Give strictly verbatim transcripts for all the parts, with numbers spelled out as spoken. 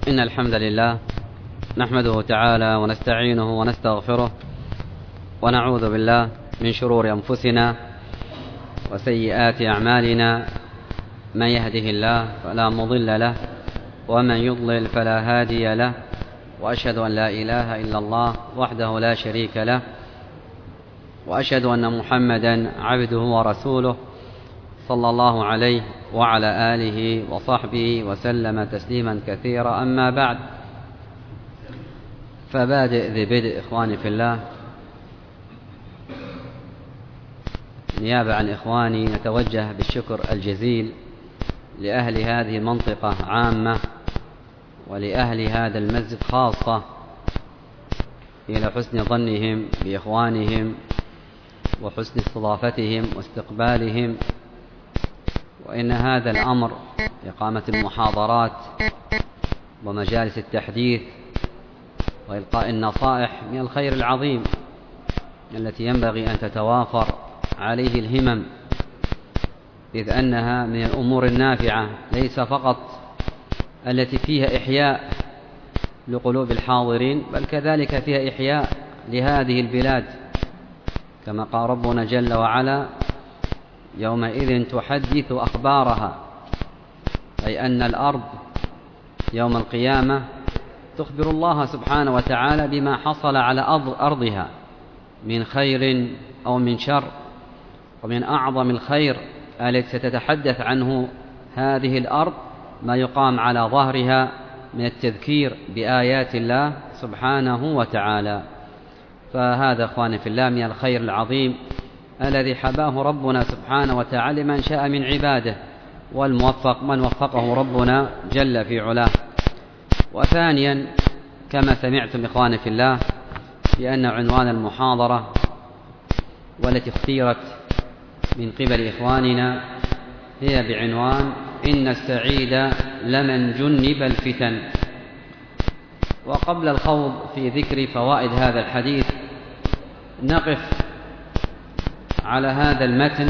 إن الحمد لله نحمده تعالى ونستعينه ونستغفره ونعوذ بالله من شرور أنفسنا وسيئات أعمالنا. من يهده الله فلا مضل له ومن يضلل فلا هادي له، وأشهد أن لا إله إلا الله وحده لا شريك له، وأشهد أن محمدا عبده ورسوله صلى الله عليه وعلى آله وصحبه وسلم تسليما كثيرا. أما بعد، فبادئ ذي بدء إخواني في الله، نيابة عن إخواني نتوجه بالشكر الجزيل لأهل هذه المنطقة عامة ولأهل هذا المسجد خاصة إلى حسن ظنهم بإخوانهم وحسن استضافتهم واستقبالهم. وإن هذا الأمر إقامة المحاضرات ومجالس التحديث وإلقاء النصائح من الخير العظيم التي ينبغي أن تتوافر عليه الهمم، إذ أنها من الأمور النافعة ليس فقط التي فيها إحياء لقلوب الحاضرين، بل كذلك فيها إحياء لهذه البلاد، كما قال ربنا جل وعلا: يومئذ تحدث أخبارها، أي أن الأرض يوم القيامة تخبر الله سبحانه وتعالى بما حصل على أرضها من خير أو من شر. ومن أعظم الخير التي ستتحدث عنه هذه الأرض ما يقام على ظهرها من التذكير بآيات الله سبحانه وتعالى. فهذا أخواني في الله من الخير العظيم الذي حباه ربنا سبحانه وتعالى من شاء من عباده، والموفق من وفقه ربنا جل في علاه. وثانيا، كما سمعتم إخواني في الله، بأن عنوان المحاضرة والتي اختيرت من قبل إخواننا هي بعنوان: إن السعيد لمن جنب الفتن. وقبل الخوض في ذكر فوائد هذا الحديث نقف على هذا المتن،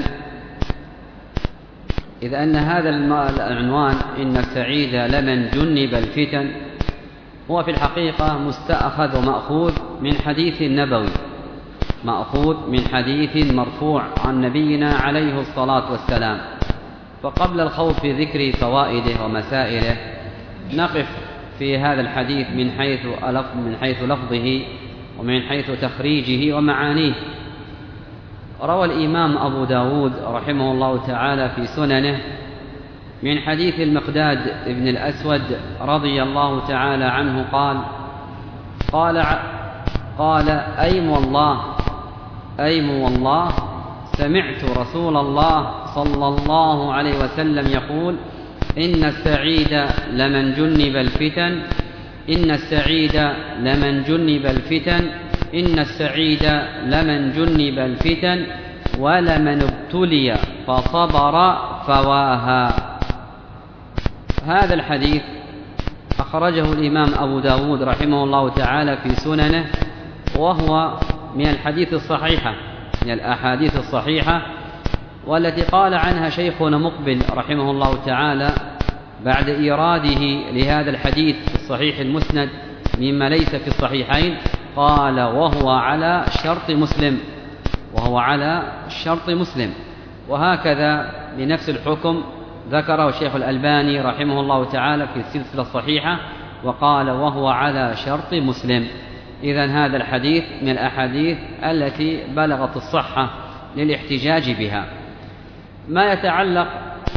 إذ أن هذا العنوان إن السعيد لمن جنب الفتن هو في الحقيقة مستأخذ ومأخوذ من حديث نبوي، مأخوذ من حديث مرفوع عن نبينا عليه الصلاة والسلام. فقبل الخوض في ذكر فوائده ومسائله نقف في هذا الحديث من حيث من حيث لفظه ومن حيث تخريجه ومعانيه. روى الإمام أبو داود رحمه الله تعالى في سننه من حديث المقداد بن الأسود رضي الله تعالى عنه قال قال قال أيم والله أيم والله سمعت رسول الله صلى الله عليه وسلم يقول: إن السعيد لمن جنب الفتن إن السعيد لمن جنب الفتن إن السعيد لمن جنب الفتن ولمن ابتلي فصبر فواها. هذا الحديث أخرجه الإمام أبو داود رحمه الله تعالى في سننه، وهو من الحديث الصحيحة من الأحاديث الصحيحة، والتي قال عنها شيخنا مقبل رحمه الله تعالى بعد إيراده لهذا الحديث الصحيح المسند مما ليس في الصحيحين، قال: وهو على شرط مسلم وهو على شرط مسلم. وهكذا بنفس الحكم ذكره الشيخ الألباني رحمه الله تعالى في السلسلة الصحيحة وقال: وهو على شرط مسلم. إذن هذا الحديث من الأحاديث التي بلغت الصحة للاحتجاج بها. ما يتعلق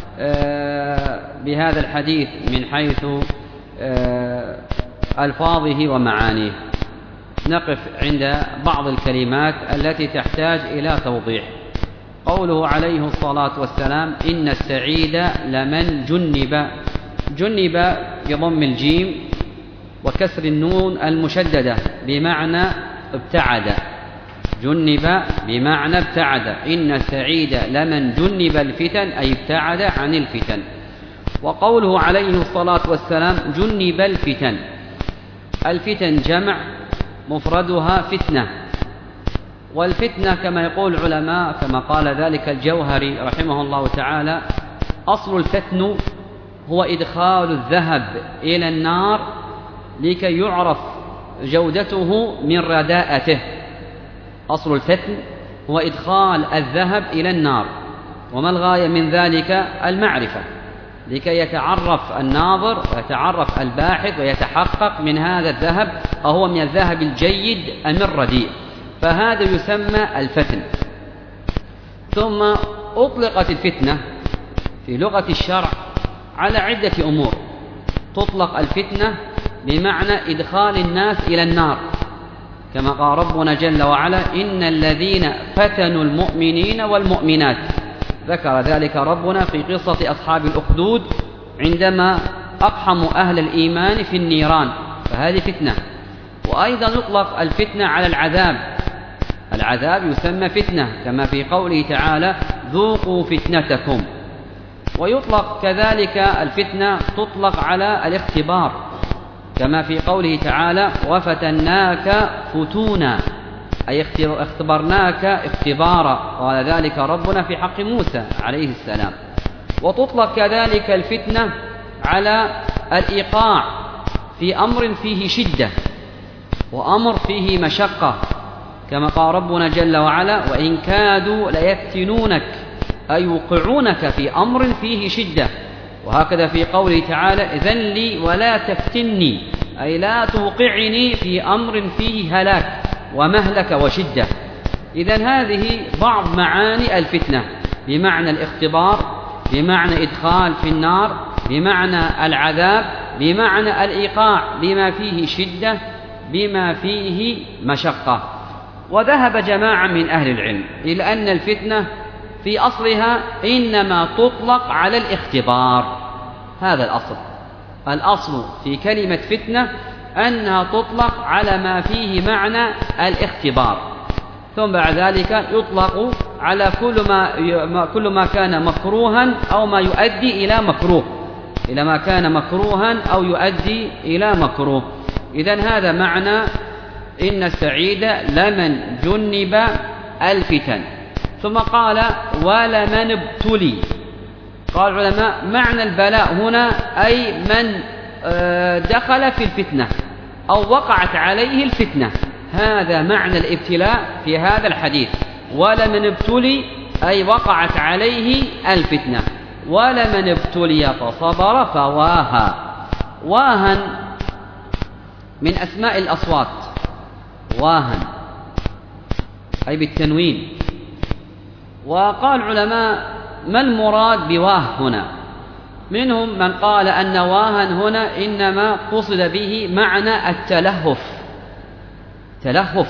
بهذا الحديث من حيث ألفاظه ومعانيه نقف عند بعض الكلمات التي تحتاج إلى توضيح. قوله عليه الصلاة والسلام: إن السعيد لمن جنب جنب بضم الجيم وكسر النون المشددة بمعنى ابتعد، جنب بمعنى ابتعد. إن السعيد لمن جنب الفتن أي ابتعد عن الفتن. وقوله عليه الصلاة والسلام: جنب الفتن، الفتن جمع مفردها فتنة، والفتنة كما يقول العلماء كما قال ذلك الجوهري رحمه الله تعالى: أصل الفتن هو إدخال الذهب إلى النار لكي يعرف جودته من رداءته. أصل الفتن هو إدخال الذهب إلى النار، وما الغاية من ذلك؟ المعرفة، لكي يتعرف الناظر ويتعرف الباحث ويتحقق من هذا الذهب أهو من الذهب الجيد أم الرديء، فهذا يسمى الفتن. ثم أطلقت الفتنة في لغة الشرع على عدة أمور. تطلق الفتنة بمعنى إدخال الناس إلى النار، كما قال ربنا جل وعلا: إن الذين فتنوا المؤمنين والمؤمنات. ذكر ذلك ربنا في قصة أصحاب الأخدود عندما أقحموا أهل الإيمان في النيران، فهذه فتنة. وأيضا يطلق الفتنة على العذاب، العذاب يسمى فتنة كما في قوله تعالى: ذوقوا فتنتكم. ويطلق كذلك الفتنة تطلق على الاختبار كما في قوله تعالى: وفتناك فتونا، أي اختبرناك اختبارا، قال ذلك ربنا في حق موسى عليه السلام. وتطلق كذلك الفتنة على الإيقاع في أمر فيه شدة وأمر فيه مشقة، كما قال ربنا جل وعلا: وإن كادوا ليفتنونك، أي يوقعونك في أمر فيه شدة. وهكذا في قوله تعالى: إذن لي ولا تفتني، أي لا توقعني في أمر فيه هلاك ومهلك وشدة. إذن هذه بعض معاني الفتنة، بمعنى الاختبار، بمعنى إدخال في النار، بمعنى العذاب، بمعنى الإيقاع بما فيه شدة، بما فيه مشقة. وذهب جماعة من أهل العلم إلى أن الفتنة في أصلها إنما تطلق على الاختبار، هذا الأصل. الأصل في كلمة فتنة أنها تطلق على ما فيه معنى الاختبار، ثم بعد ذلك يطلق على كل ما كل ما كان مكروها أو ما يؤدي إلى مكروه، إلى ما كان مكروها أو يؤدي إلى مكروه. إذن هذا معنى إن السعيد لمن جنب الفتن. ثم قال: ولمن ابتلي. قال العلماء: معنى البلاء هنا أي من دخل في الفتنة أو وقعت عليه الفتنة، هذا معنى الابتلاء في هذا الحديث. ولمن ابتلي أي وقعت عليه الفتنة. ولمن ابتلي فصبر فواها. واها من أسماء الأصوات، واها أي بالتنوين. وقال العلماء: ما المراد بواه هنا؟ منهم من قال أن واها هنا إنما قصد به معنى التلهف، تلهف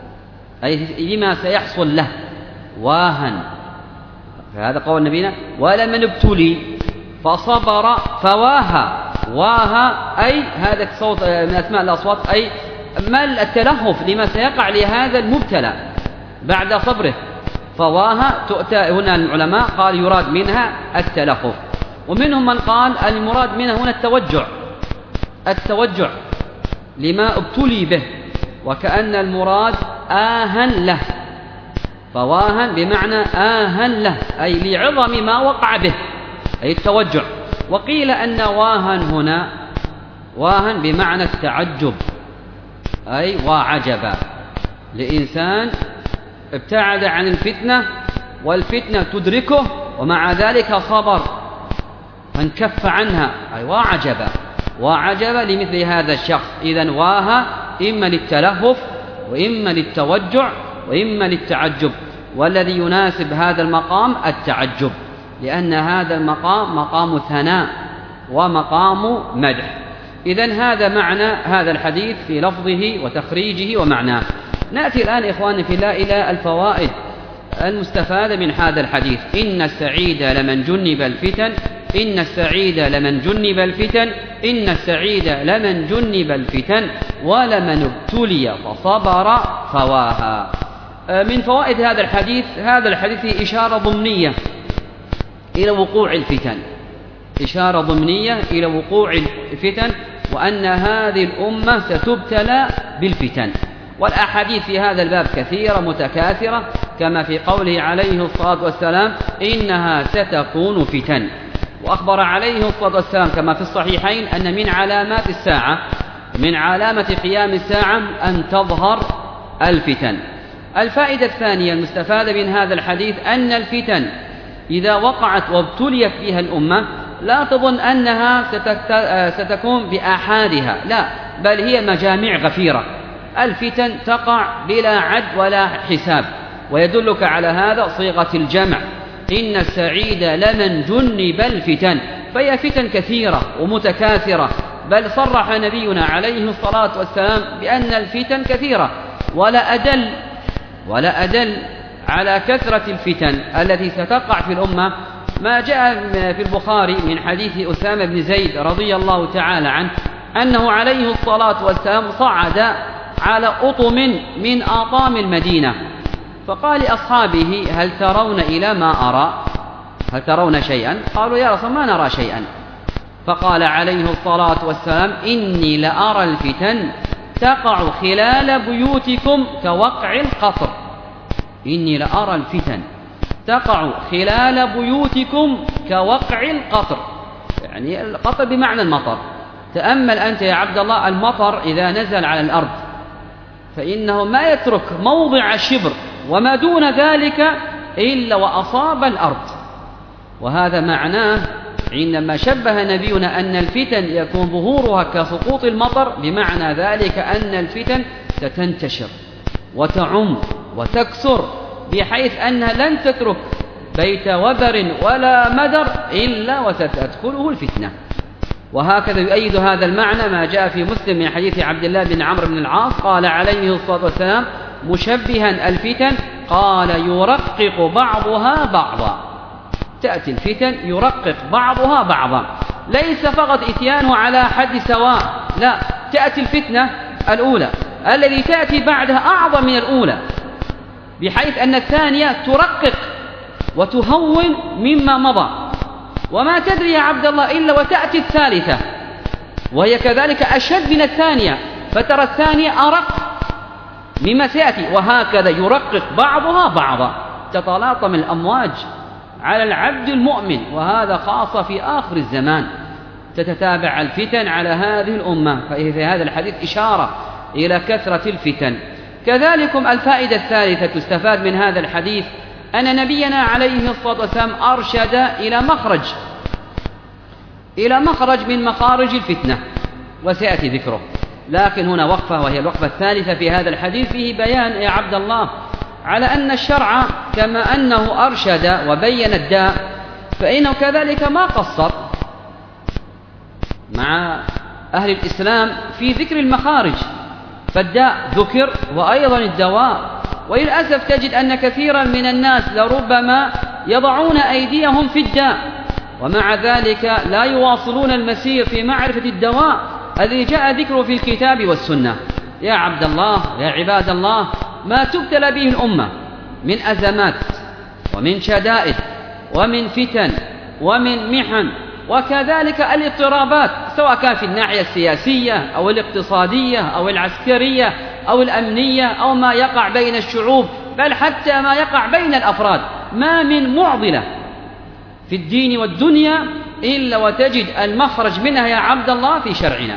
أي لما سيحصل له واها. فهذا قول نبينا: ولمن ابتلي فصبر فواها. واها أي هذا الصوت من أسماء الأصوات، أي ما التلهف لما سيقع لهذا المبتلى بعد صبره. فواها تؤتى هنا العلماء قال يراد منها التلهف. ومنهم من قال المراد منها هنا التوجع، التوجع لما ابتلي به، وكأن المراد آها له. فواها بمعنى آها له أي لعظم ما وقع به، أي التوجع. وقيل أن واها هنا واها بمعنى التعجب، أي وعجبا لإنسان ابتعد عن الفتنة والفتنة تدركه ومع ذلك صبر فانكف عنها، أي وعجبا وعجبا لمثل هذا الشخص. إذن واها إما للتلهف وإما للتوجع وإما للتعجب، والذي يناسب هذا المقام التعجب، لأن هذا المقام مقام ثناء ومقام مدح. إذن هذا معنى هذا الحديث في لفظه وتخريجه ومعناه. نأتي الآن إخواني في الله إلى الفوائد المستفادة من هذا الحديث. إن السعيد لمن جنب الفتن، إن السعيد لمن جنب الفتن، إن السعيد لمن جنب الفتن، ولمن ابتلي فصبر فواها. من فوائد هذا الحديث، هذا الحديث إشارة ضمنية إلى وقوع الفتن، إشارة ضمنية إلى وقوع الفتن، وأن هذه الأمة ستبتلى بالفتن. والأحاديث في هذا الباب كثيرة متكاثرة، كما في قوله عليه الصلاة والسلام: إنها ستكون فتن. وأخبر عليه الصلاة والسلام كما في الصحيحين أن من علامات الساعة من علامة قيام الساعة أن تظهر الفتن. الفائدة الثانية المستفادة من هذا الحديث أن الفتن إذا وقعت وابتليت بها الأمة لا تظن أنها ستكون بآحادها، لا، بل هي مجاميع غفيرة. الفتن تقع بلا عد ولا حساب، ويدلك على هذا صيغة الجمع: إن السعيد لمن جنب الفتن. فهي فتن كثيرة ومتكاثرة، بل صرح نبينا عليه الصلاة والسلام بأن الفتن كثيرة. ولا أدل ولا أدل على كثرة الفتن التي ستقع في الأمة ما جاء في البخاري من حديث أسامة بن زيد رضي الله تعالى عنه أنه عليه الصلاة والسلام صعد على أطم من أطام المدينة، فقال لأصحابه: هل ترون إلى ما أرى؟ هل ترون شيئا؟ قالوا: يا رسول ما نرى شيئا. فقال عليه الصلاة والسلام: إني لأرى الفتن تقع خلال بيوتكم كوقع القطر. إني لأرى الفتن تقع خلال بيوتكم كوقع القطر، يعني القطر بمعنى المطر. تأمل أنت يا عبد الله، المطر إذا نزل على الأرض فإنه ما يترك موضع شبر وما دون ذلك إلا وأصاب الأرض. وهذا معناه عندما شبه نبينا أن الفتن يكون ظهورها كسقوط المطر، بمعنى ذلك أن الفتن ستنتشر وتعم وتكثر بحيث أنها لن تترك بيت وبر ولا مدر إلا وستدخله الفتنة. وهكذا يؤيد هذا المعنى ما جاء في مسلم من حديث عبد الله بن عمرو بن العاص قال عليه الصلاة والسلام مشبها الفتن قال: يرقق بعضها بعضا. تأتي الفتن يرقق بعضها بعضا، ليس فقط إتيانه على حد سواء، لا، تأتي الفتنة الأولى الذي تأتي بعدها أعظم من الأولى، بحيث أن الثانية ترقق وتهون مما مضى، وما تدري يا عبد الله إلا وتأتي الثالثة وهي كذلك أشد من الثانية، فترى الثانية أرق مما سيأتي، وهكذا يرقق بعضها بعضا. تتلاطم الأمواج على العبد المؤمن، وهذا خاصة في آخر الزمان، تتتابع الفتن على هذه الأمة. ففي هذا الحديث إشارة إلى كثرة الفتن. كذلكم الفائدة الثالثة تستفاد من هذا الحديث أن نبينا عليه الصلاة والسلام أرشد إلى مخرج إلى مخرج من مخارج الفتنة، وسيأتي ذكره. لكن هنا وقفة، وهي الوقفة الثالثة في هذا الحديث، فيه بيان يا عبد الله على أن الشرع كما أنه أرشد وبين الداء فإنه كذلك ما قصر مع أهل الإسلام في ذكر المخارج، فالداء ذكر وأيضا الدواء. وللأسف تجد أن كثيرا من الناس لربما يضعون أيديهم في الداء ومع ذلك لا يواصلون المسير في معرفة الدواء الذي جاء ذكره في الكتاب والسنة. يا عبد الله، يا عباد الله، ما تبتلى به الأمة من أزمات ومن شدائد ومن فتن ومن محن، وكذلك الاضطرابات، سواء كان في الناحية السياسية أو الاقتصادية أو العسكرية أو الأمنية أو ما يقع بين الشعوب، بل حتى ما يقع بين الأفراد. ما من معضلة في الدين والدنيا إلا وتجد المخرج منها يا عبد الله في شرعنا.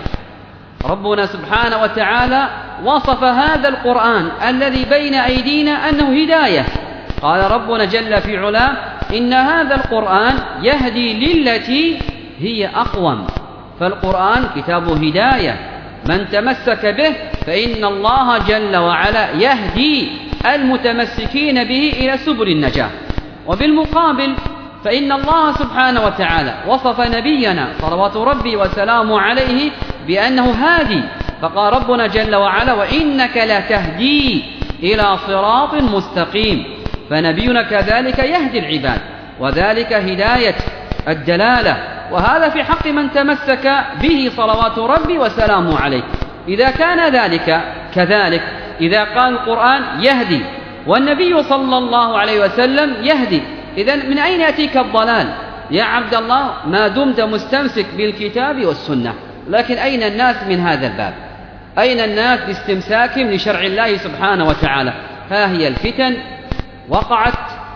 ربنا سبحانه وتعالى وصف هذا القرآن الذي بين أيدينا أنه هداية. قال ربنا جل في علاه: إن هذا القرآن يهدي للتي هي أقوم. فالقرآن كتاب هداية، من تمسك به فإن الله جل وعلا يهدي المتمسكين به إلى سبل النجاة. وبالمقابل فإن الله سبحانه وتعالى وصف نبينا صلوات ربي وسلامه عليه بأنه هادي، فقال ربنا جل وعلا: وإنك لتهدي إلى صراط مستقيم. فنبينا كذلك يهدي العباد، وذلك هداية الدلالة، وهذا في حق من تمسك به صلوات ربي وسلامه عليه. إذا كان ذلك كذلك، إذا قال القرآن يهدي والنبي صلى الله عليه وسلم يهدي، إذن من أين يأتيك الضلال يا عبد الله ما دمت مستمسك بالكتاب والسنة؟ لكن أين الناس من هذا الباب؟ أين الناس باستمساكهم لشرع الله سبحانه وتعالى؟ ها هي الفتن وقعت،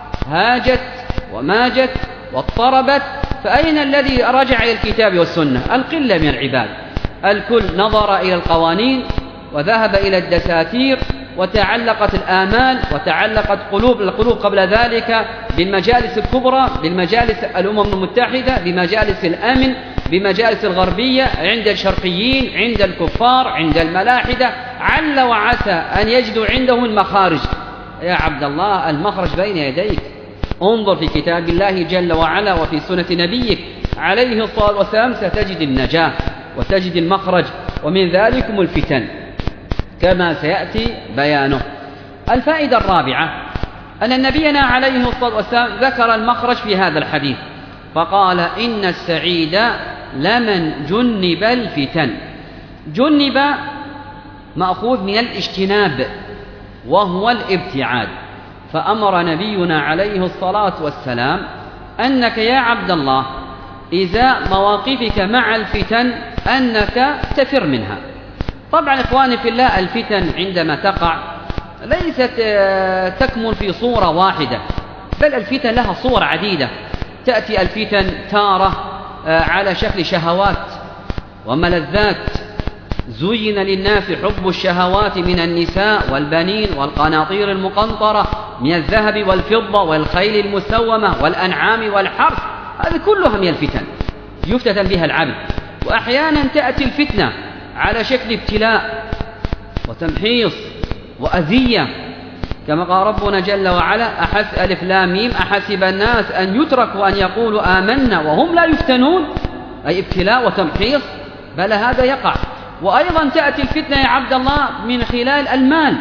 هاجت وماجت واضطربت، فأين الذي رجع إلى الكتاب والسنة؟ القلة من العباد. الكل نظر إلى القوانين وذهب إلى الدساتير، وتعلقت الآمال وتعلقت قلوب القلوب قبل ذلك بالمجالس الكبرى، بالمجالس الأمم المتحدة، بمجالس الأمن، بمجالس الغربية، عند الشرقيين، عند الكفار، عند الملاحدة، عل وعسى أن يجدوا عندهم المخارج. يا عبد الله، المخرج بين يديك. انظر في كتاب الله جل وعلا وفي سنة نبيك عليه الصلاة والسلام، ستجد النجاة وتجد المخرج، ومن ذلكم الفتن كما سيأتي بيانه. الفائدة الرابعة أن نبينا عليه الصلاة والسلام ذكر المخرج في هذا الحديث، فقال: إن السعيد لمن جنب الفتن. جنب مأخوذ من الاجتناب وهو الابتعاد، فأمر نبينا عليه الصلاة والسلام أنك يا عبد الله إذا مواقفك مع الفتن أنك تفر منها. طبعا إخواني في الله، الفتن عندما تقع ليست تكمن في صورة واحدة، بل الفتن لها صور عديدة. تأتي الفتن تارة على شكل شهوات وملذات، زين للناس حب الشهوات من النساء والبنين والقناطير المقنطرة من الذهب والفضة والخيل المسومة والأنعام والحرث، هذه كلها من الفتن يفتتن بها العبد. وأحيانا تأتي الفتنة على شكل ابتلاء وتمحيص وأذية، كما قال ربنا جل وعلا: أحس ألف لام ميم أحسب الناس أن يتركوا أن يقولوا آمنا وهم لا يفتنون، أي ابتلاء وتمحيص، بل هذا يقع. وأيضا تأتي الفتنة يا عبد الله من خلال المال،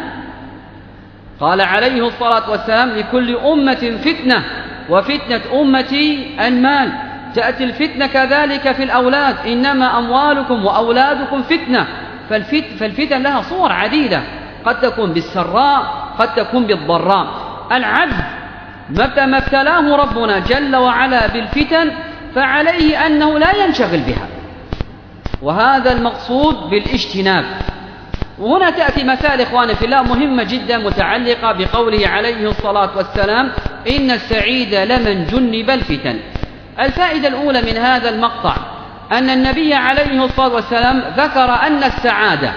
قال عليه الصلاة والسلام: لكل أمة فتنة وفتنة أمتي المال. تأتي الفتنة كذلك في الأولاد: إنما أموالكم وأولادكم فتنة. فالفت فالفتن لها صور عديدة، قد تكون بالسراء قد تكون بالضراء. العبد متى ما ابتلاه ربنا جل وعلا بالفتن فعليه أنه لا ينشغل بها، وهذا المقصود بالاجتناب. وهنا تأتي مسائل إخواني في الله مهمة جدا متعلقة بقوله عليه الصلاة والسلام: إن السعيد لمن جنب الفتن. الفائدة الأولى من هذا المقطع أن النبي عليه الصلاة والسلام ذكر أن السعادة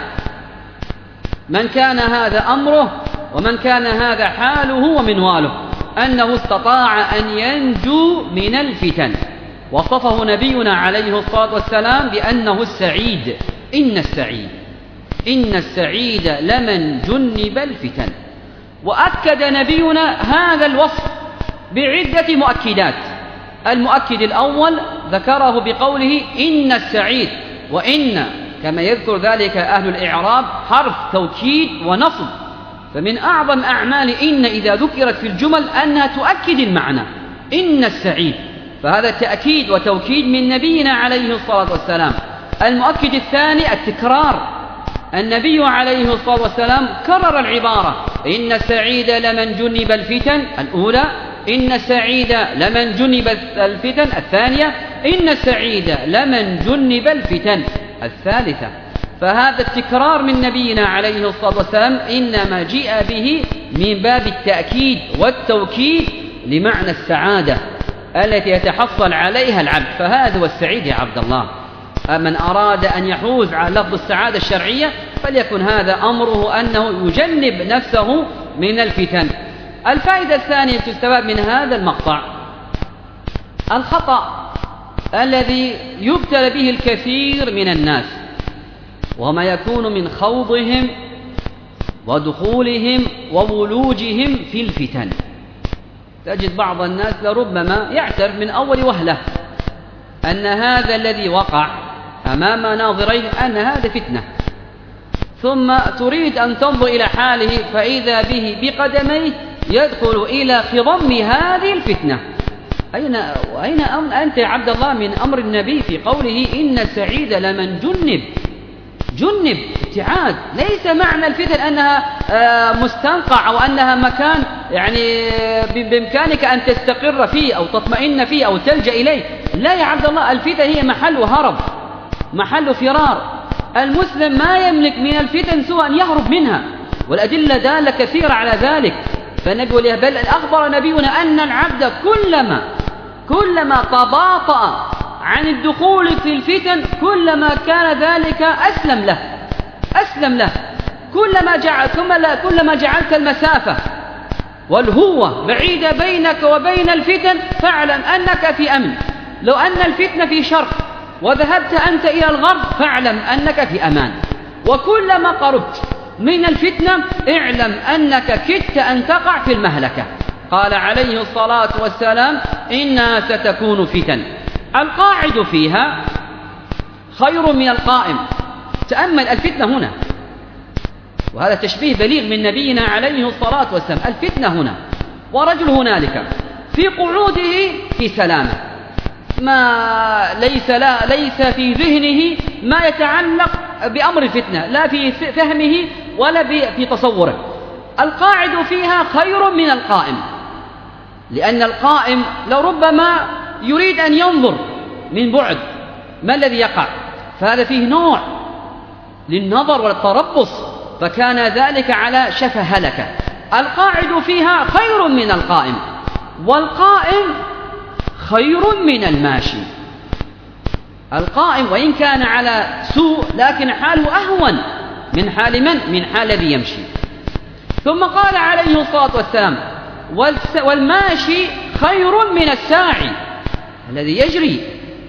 من كان هذا أمره ومن كان هذا حاله ومنواله، أنه استطاع أن ينجو من الفتن. وصفه نبينا عليه الصلاة والسلام بأنه السعيد. إن السعيد إن السعيد لمن جنب الفتن. وأكد نبينا هذا الوصف بعدة مؤكدات. المؤكد الأول ذكره بقوله: إن السعيد. وإن كما يذكر ذلك أهل الإعراب حرف توكيد ونصب، فمن أعظم أعمال إن إذا ذكرت في الجمل أنها تؤكد المعنى. إن السعيد، فهذا تأكيد وتوكيد من نبينا عليه الصلاة والسلام. المؤكد الثاني التكرار، النبي عليه الصلاة والسلام كرر العبارة: إن السعيد لمن جنب الفتن الأولى، إن السعيد لمن جنب الفتن الثانية، إن السعيد لمن جنب الفتن الثالثة. فهذا التكرار من نبينا عليه الصلاة والسلام إنما جاء به من باب التأكيد والتوكيد لمعنى السعادة التي يتحصل عليها العبد. فهذا هو السعيد يا عبد الله. من أراد أن يحوز على لفظ السعادة الشرعية فليكن هذا أمره أنه يجنب نفسه من الفتن. الفائدة الثانية تستفاد من هذا المقطع الخطأ الذي يبتلى به الكثير من الناس، وما يكون من خوضهم ودخولهم وولوجهم في الفتن. تجد بعض الناس لربما يعترف من أول وهلة أن هذا الذي وقع أمام ناظريه أن هذا فتنة، ثم تريد أن تنظر إلى حاله فإذا به بقدميه يدخل إلى خضم هذه الفتنة. أين وأين أنت يا عبد الله من أمر النبي في قوله: إن السعيد لمن جنب جنب ابتعاد؟ ليس معنى الفتن أنها مستنقع أو أنها مكان يعني بإمكانك أن تستقر فيه أو تطمئن فيه أو تلجأ إليه. لا يا عبد الله، الفتن هي محل هرب، محل فرار. المسلم ما يملك من الفتن سوى أن يهرب منها، والأدلة دالة كثيرة على ذلك. فنقول بل أخبر نبينا أن العبد كلما كلما تباطأ عن الدخول في الفتن كلما كان ذلك أسلم له أسلم له كلما جعل كلما جعلت المسافة والهوة بعيدة بينك وبين الفتن فاعلم أنك في أمن. لو أن الفتنة في شرق وذهبت أنت إلى الغرب فاعلم أنك في أمان. وكلما قربت من الفتنة اعلم أنك كدت أن تقع في المهلكة. قال عليه الصلاة والسلام إنها ستكون فتن القاعد فيها خير من القائم. تأمل الفتنة هنا، وهذا تشبيه بليغ من نبينا عليه الصلاة والسلام. الفتنة هنا ورجل هنالك في قعوده في سلامة، ما ليس لا ليس في ذهنه ما يتعلق بأمر الفتنة، لا في فهمه ولا في تصوره. القاعد فيها خير من القائم، لأن القائم لربما يريد أن ينظر من بعد ما الذي يقع، فهذا فيه نوع للنظر والتربص، فكان ذلك على شفا هلكة. القاعد فيها خير من القائم، والقائم خير من الماشي. القائم وإن كان على سوء لكن حاله أهون من حال من؟ من حال الذي يمشي. ثم قال عليه الصلاة والسلام والماشي خير من الساعي الذي يجري،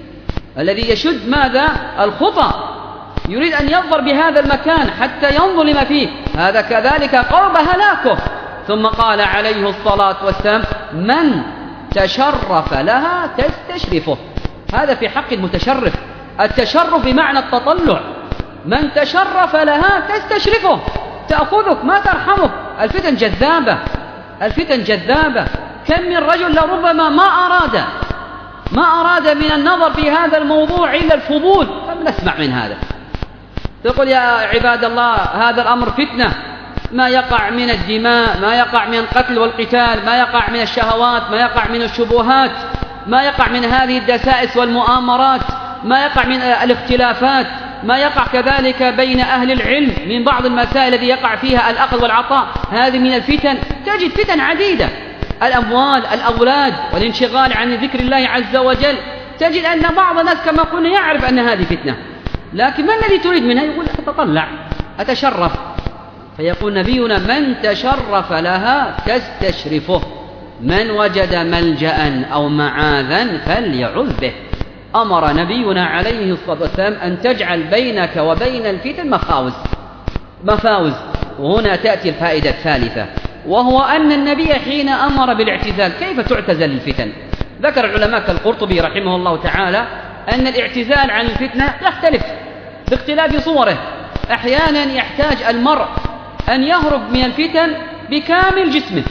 الذي يشد ماذا؟ الخطى، يريد أن ينظر بهذا المكان حتى ينظر لما فيه، هذا كذلك قرب هلاكه. ثم قال عليه الصلاة والسلام من تشرف لها تستشرفه. هذا في حق المتشرف، التشرف بمعنى التطلع. من تشرف لها تستشرفه، تأخذك ما ترحمك. الفتن جذابة، الفتن جذابة. كم من رجل لربما ما أراد ما أراد من النظر في هذا الموضوع إلا الفضول، فلنسمع من هذا. تقول يا عباد الله هذا الأمر فتنة، ما يقع من الدماء، ما يقع من القتل والقتال، ما يقع من الشهوات، ما يقع من الشبهات، ما يقع من هذه الدسائس والمؤامرات، ما يقع من الاختلافات، ما يقع كذلك بين أهل العلم من بعض المسائل التي يقع فيها الأخذ والعطاء، هذه من الفتن. تجد فتن عديدة، الأموال، الأولاد، والانشغال عن ذكر الله عز وجل. تجد أن بعض الناس كما قلنا يعرف أن هذه فتنة، لكن ما الذي تريد منها؟ يقول أتطلع، أتشرف. فيقول نبينا من تشرف لها تستشرفه، من وجد ملجأ أو معاذا فليعذ به. أمر نبينا عليه الصلاة والسلام أن تجعل بينك وبين الفتن مفاوز مفاوز. وهنا تأتي الفائدة الثالثة، وهو أن النبي حين أمر بالاعتزال كيف تعتزل الفتن. ذكر العلماء كالقرطبي رحمه الله تعالى أن الاعتزال عن الفتنة يختلف باختلاف صوره. أحيانا يحتاج المرء أن يهرب من الفتن بكامل جسمه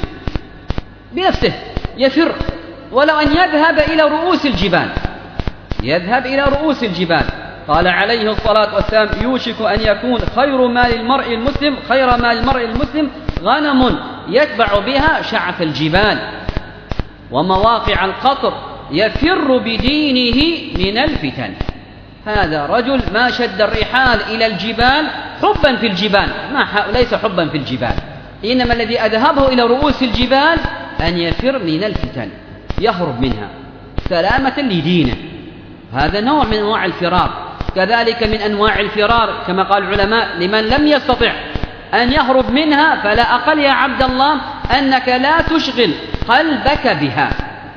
بنفسه، يفر، ولو أن يذهب إلى رؤوس الجبال يذهب إلى رؤوس الجبال. قال عليه الصلاة والسلام يوشك أن يكون خير ما للمرء المسلم خير ما للمرء المسلم غنم يتبع بها شعف الجبال ومواقع القطر يفر بدينه من الفتن. هذا رجل ما شد الرحال إلى الجبال حبا في الجبال، ما ليس حبا في الجبال، إنما الذي أذهبه إلى رؤوس الجبال أن يفر من الفتن، يهرب منها سلامة لدينه. هذا نوع من أنواع الفرار. كذلك من أنواع الفرار كما قال العلماء لمن لم يستطع أن يهرب منها فلا أقل يا عبد الله أنك لا تشغل قلبك بها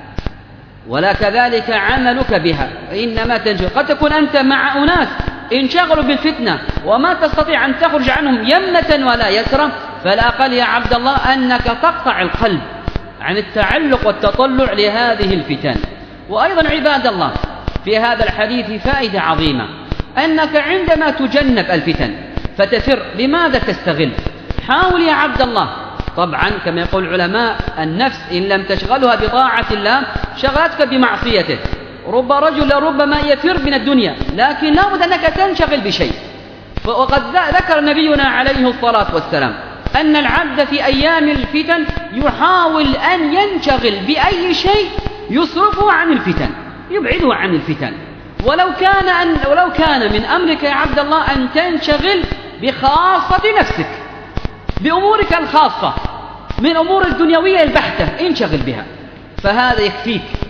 ولا كذلك عملك بها، إنما تنجو. قد تكون أنت مع أناس انشغلوا بالفتنة وما تستطيع أن تخرج عنهم يمنة ولا يسرا، فلا أقل يا عبد الله أنك تقطع القلب عن التعلق والتطلع لهذه الفتن. وأيضا عباد الله في هذا الحديث فائدة عظيمة، أنك عندما تجنب الفتن فتفر لماذا تستغل؟ حاول يا عبد الله، طبعا كما يقول العلماء النفس إن لم تشغلها بطاعة الله شغلتك بمعصيته. رب رجل ربما يفر من الدنيا لكن لا بد أنك تنشغل بشيء. وقد ذكر نبينا عليه الصلاة والسلام أن العبد في أيام الفتن يحاول أن ينشغل بأي شيء يصرفه عن الفتن، يبعده عن الفتن. ولو كان أن ولو كان من أمرك يا عبد الله أن تنشغل بخاصة نفسك، بأمورك الخاصة من أمور الدنيوية البحتة، انشغل بها، فهذا يكفيك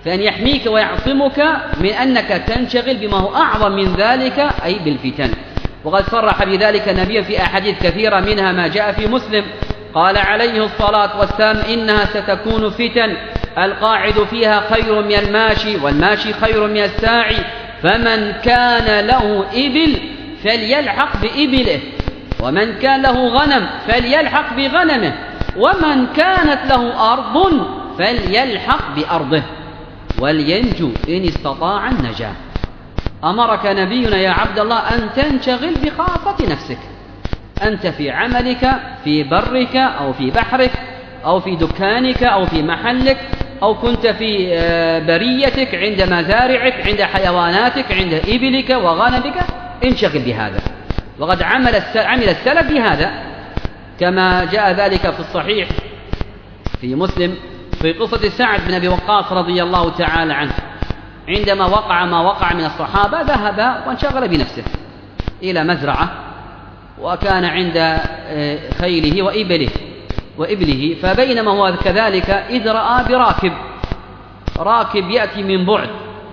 فأن يحميك ويعصمك من أنك تنشغل بما هو أعظم من ذلك، أي بالفتن. وقد صرح بذلك النبي في أحاديث كثيرة، منها ما جاء في مسلم قال عليه الصلاة والسلام: إنها ستكون فتن القاعد فيها خير من الماشي، والماشي خير من الساعي، فمن كان له إبل فليلحق بإبله، ومن كان له غنم فليلحق بغنمه، ومن كانت له أرض فليلحق بأرضه، ولينجو إن استطاع النجاة. أمرك نبينا يا عبد الله أن تنشغل بخاصة نفسك، أنت في عملك، في برك أو في بحرك أو في دكانك أو في محلك، أو كنت في بريتك عند مزارعك، عند حيواناتك، عند إبلك وغنمك، انشغل بهذا. وقد عمل عمل السلف بهذا، كما جاء ذلك في الصحيح في مسلم في قصة سعد بن أبي وقاص رضي الله تعالى عنه، عندما وقع ما وقع من الصحابة ذهب وانشغل بنفسه إلى مزرعة، وكان عند خيله وإبله وإبله فبينما هو كذلك إذ رأى براكب راكب يأتي من بعد،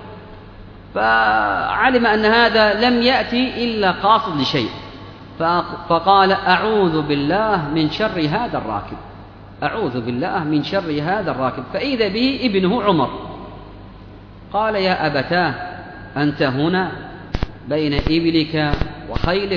فعلم أن هذا لم يأتي إلا قاصد لشيء، فقال: أعوذ بالله من شر هذا الراكب، أعوذ بالله من شر هذا الراكب. فإذا به ابنه عمر، قال: يا أبتاه، أنت هنا بين إبلك وخيلك،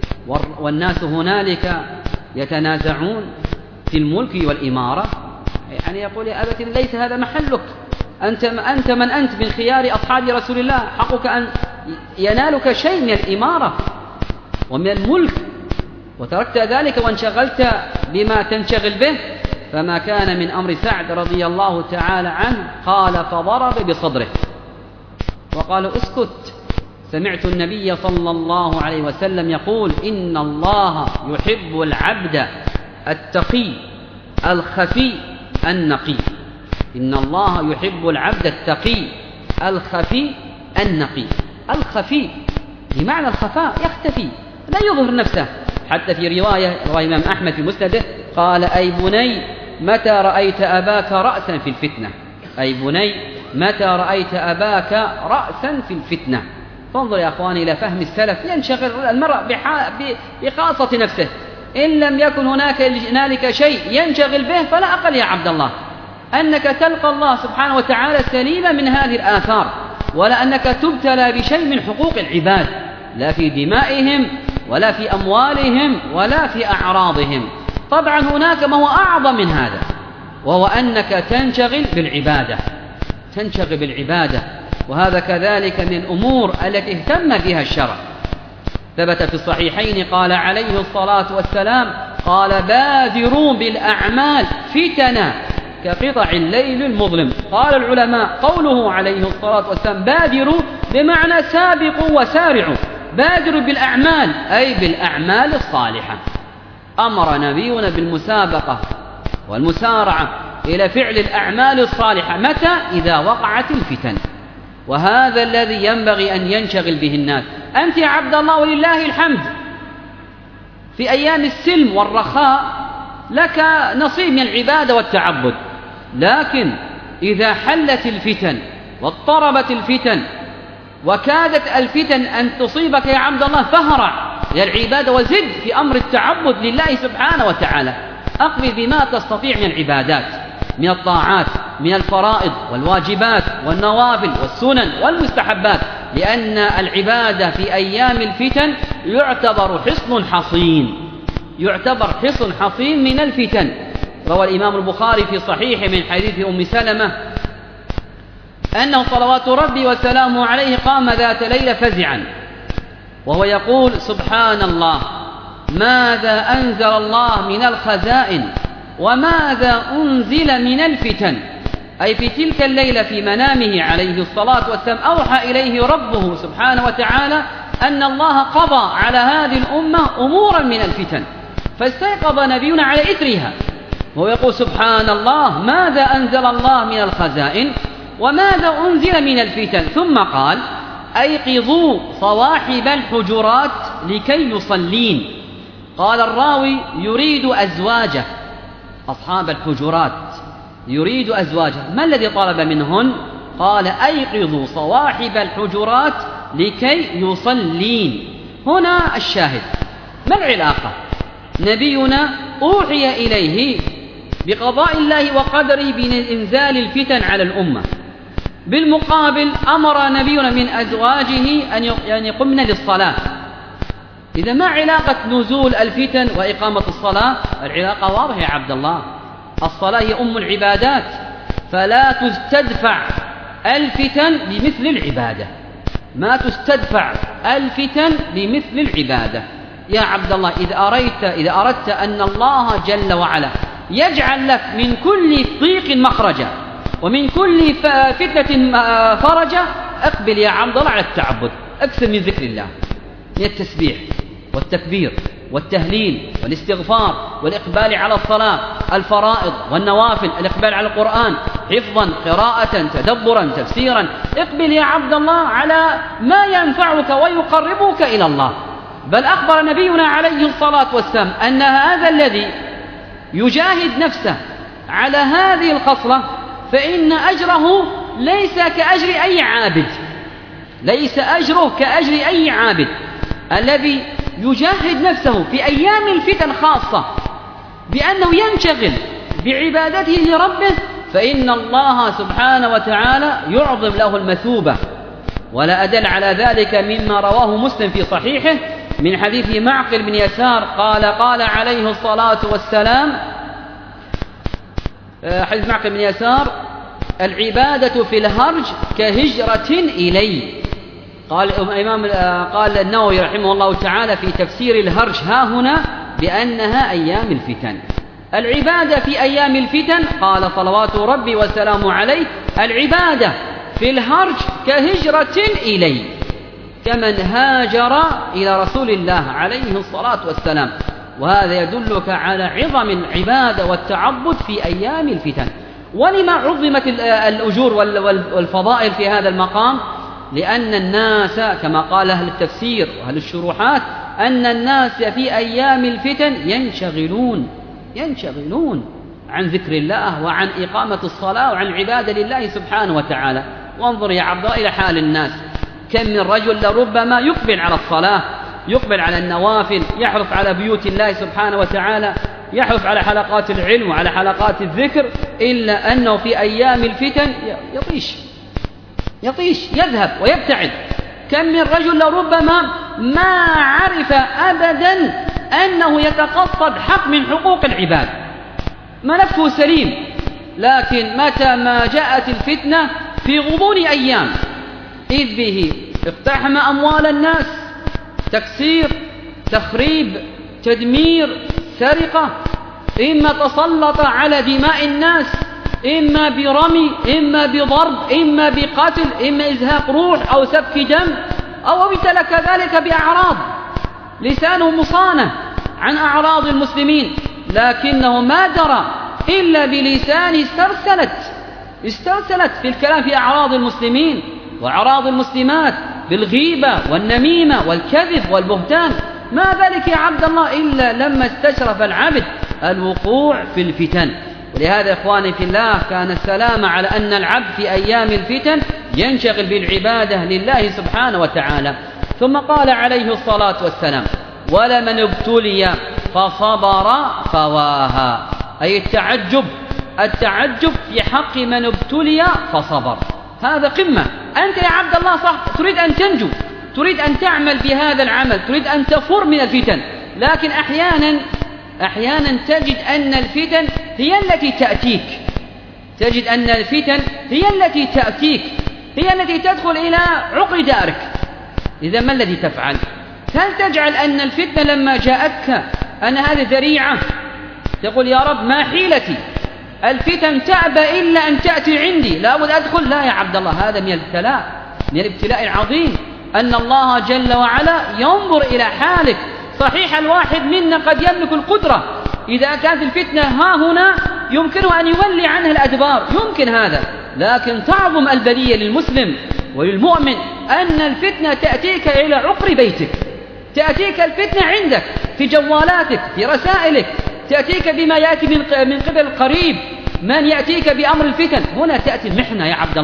والناس هنالك يتنازعون في الملك والإمارة، يعني يقول: يا أبت ليس هذا محلك، أنت أنت من أنت من خيار أصحاب رسول الله، حقك أن ينالك شيء من الإمارة ومن الملك، وتركت ذلك وانشغلت بما تنشغل به. فما كان من أمر سعد رضي الله تعالى عنه، قال فضرب بصدره وقال: اسكت، سمعت النبي صلى الله عليه وسلم يقول: إن الله يحب العبد التقي الخفي النقي. إن الله يحب العبد التقي الخفي النقي. الخفي بمعنى الخفاء، يختفي لا يظهر نفسه. حتى في رواية رواية الإمام أحمد في مسنده قال: أي بني متى رأيت أباك رأسا في الفتنة، أي بني متى رأيت أباك رأسا في الفتنة. فانظر يا أخواني إلى فهم السلف، ينشغل المرء بخاصة نفسه، إن لم يكن هناك هنالك شيء ينشغل به، فلا أقل يا عبد الله أنك تلقى الله سبحانه وتعالى سليما من هذه الآثار، ولا أنك تبتلى بشيء من حقوق العباد، لا في دمائهم ولا في أموالهم ولا في أعراضهم. طبعا هناك ما هو أعظم من هذا، وهو أنك تنشغل بالعبادة، تنشغل بالعبادة، وهذا كذلك من الأمور التي اهتم بها الشرع. ثبت في الصحيحين قال عليه الصلاة والسلام: قال: بادروا بالأعمال فتنا كقطع الليل المظلم. قال العلماء: قوله عليه الصلاة والسلام بادروا بمعنى سابقوا وسارعوا، بادروا بالأعمال أي بالأعمال الصالحة. أمر نبينا بالمسابقة والمسارعة إلى فعل الأعمال الصالحة، متى؟ إذا وقعت الفتن، وهذا الذي ينبغي أن ينشغل به الناس. أنت يا عبد الله ولله الحمد في أيام السلم والرخاء لك نصيب من العبادة والتعبد، لكن إذا حلت الفتن واضطربت الفتن وكادت الفتن أن تصيبك يا عبد الله، فهرع إلى العبادة وزد في أمر التعبد لله سبحانه وتعالى. أقبل بما تستطيع من العبادات، من الطاعات، من الفرائض والواجبات والنوافل والسنن والمستحبات، لأن العبادة في أيام الفتن يعتبر حصن حصين، يعتبر حصن حصين من الفتن. روى الإمام البخاري في صحيحه من حديث أم سلمة أنه صلوات ربي وسلامه عليه قام ذات ليلة فزعا وهو يقول: سبحان الله، ماذا أنزل الله من الخزائن وماذا أنزل من الفتن. أي في تلك الليلة في منامه عليه الصلاة والسلام أوحى إليه ربه سبحانه وتعالى أن الله قضى على هذه الأمة أمورا من الفتن، فاستيقظ نبينا على إثرها وهو يقول: سبحان الله، ماذا أنزل الله من الخزائن وماذا أنزل من الفتن. ثم قال: أيقظوا صواحب الحجرات لكي يصلين. قال الراوي: يريد أزواجه، أصحاب الحجرات يريد أزواجه. ما الذي طلب منهن؟ قال أيقظوا صواحب الحجرات لكي يصلين. هنا الشاهد، ما العلاقة؟ نبينا أوحي إليه بقضاء الله وقدره بإنزال الفتن على الأمة، بالمقابل أمر نبينا من أزواجه أن يقمن للصلاة. إذا ما علاقة نزول الفتن وإقامة الصلاة؟ العلاقة واضحة يا عبد الله، الصلاة هي أم العبادات، فلا تستدفع الفتن بمثل العبادة، ما تستدفع الفتن بمثل العبادة. يا عبد الله، إذا أردت, إذا أردت أن الله جل وعلا يجعل لك من كل ضيق مخرجا ومن كل فتنة فرجا، أقبل يا عبد الله على التعبد، أكثر من ذكر الله، من التسبيح والتكبير والتهليل والاستغفار والإقبال على الصلاة، الفرائض والنوافل، الإقبال على القرآن حفظا قراءة تدبرا تفسيرا. اقبل يا عبد الله على ما ينفعك ويقربك إلى الله. بل أخبر نبينا عليه الصلاة والسلام أن هذا الذي يجاهد نفسه على هذه الخصلة فإن أجره ليس كأجر أي عابد، ليس أجره كأجر أي عابد. الذي يجاهد نفسه في أيام الفتن خاصة بأنه ينشغل بعبادته لربه، فإن الله سبحانه وتعالى يعظم له المثوبة. ولا أدل على ذلك مما رواه مسلم في صحيحه من حديث معقل بن يسار قال قال عليه الصلاة والسلام، حديث معقل بن يسار: العبادة في الهرج كهجرة إلي. قال الإمام قال النووي رحمه الله تعالى في تفسير الهرج ها هنا بأنها أيام الفتن. العبادة في أيام الفتن، قال صلوات ربي وسلامه عليه: العبادة في الهرج كهجرة إلي، كمن هاجر إلى رسول الله عليه الصلاة والسلام. وهذا يدلك على عظم العبادة والتعبد في أيام الفتن. ولما عظمت الأجور والفضائل في هذا المقام؟ لأن الناس كما قال أهل التفسير وأهل الشروحات أن الناس في أيام الفتن ينشغلون ينشغلون عن ذكر الله وعن إقامة الصلاة وعن عبادة لله سبحانه وتعالى. وانظر يا عبد الله إلى حال الناس، كم من رجل لربما يقبل على الصلاة، يقبل على النوافل، يحرص على بيوت الله سبحانه وتعالى، يحرص على حلقات العلم وعلى حلقات الذكر، إلا أنه في أيام الفتن يطيش يطيش يذهب ويبتعد. كم من رجل لربما ما عرف أبدا أنه يتقصد حق من حقوق العباد، ملفه سليم، لكن متى ما جاءت الفتنة في غضون أيام إذ به اقتحم أموال الناس، تكسير، تخريب، تدمير، سرقة، إما تسلط على دماء الناس، إما برمي، إما بضرب، إما بقتل، إما إزهاق روح أو سفك دم، أو ابتلى كذلك بأعراض لسانه مصانة عن أعراض المسلمين، لكنه ما درى إلا بلسان استرسلت استرسلت في الكلام في أعراض المسلمين وأعراض المسلمات بالغيبة والنميمة والكذب والبهتان. ما ذلك يا عبد الله إلا لما استشرف العبد الوقوع في الفتن. ولهذا إخواني في الله كان السلام على أن العبد في أيام الفتن ينشغل بالعبادة لله سبحانه وتعالى. ثم قال عليه الصلاة والسلام: ولمن ابتلي فصبر فواها، أي التعجب التعجب في حق من ابتلي فصبر. هذا قمة. أنت يا عبد الله صح تريد أن تنجو، تريد أن تعمل بهذا العمل، تريد أن تفر من الفتن، لكن أحيانا أحيانا تجد أن الفتن هي التي تأتيك تجد أن الفتن هي التي تأتيك هي التي تدخل إلى عقر دارك. إذا ما الذي تفعل؟ هل تجعل أن الفتنة لما جاءتك أن هذه ذريعة تقول يا رب ما حيلتي، الفتن تأبى إلا أن تأتي عندي، لا بد أدخل؟ لا يا عبد الله، هذا من الابتلاء من الابتلاء العظيم، أن الله جل وعلا ينظر إلى حالك. صحيح الواحد منا قد يملك القدرة، إذا كانت الفتنة ها هنا يمكنه أن يولي عنها الأدبار، يمكن هذا، لكن تعظم البلية للمسلم وللمؤمن أن الفتنة تأتيك إلى عقر بيتك، تأتيك الفتنة عندك في جوالاتك في رسائلك، تأتيك بما يأتي من قبل القريب، من يأتيك بأمر الفتن. هنا تأتي المحنة يا عبد الله،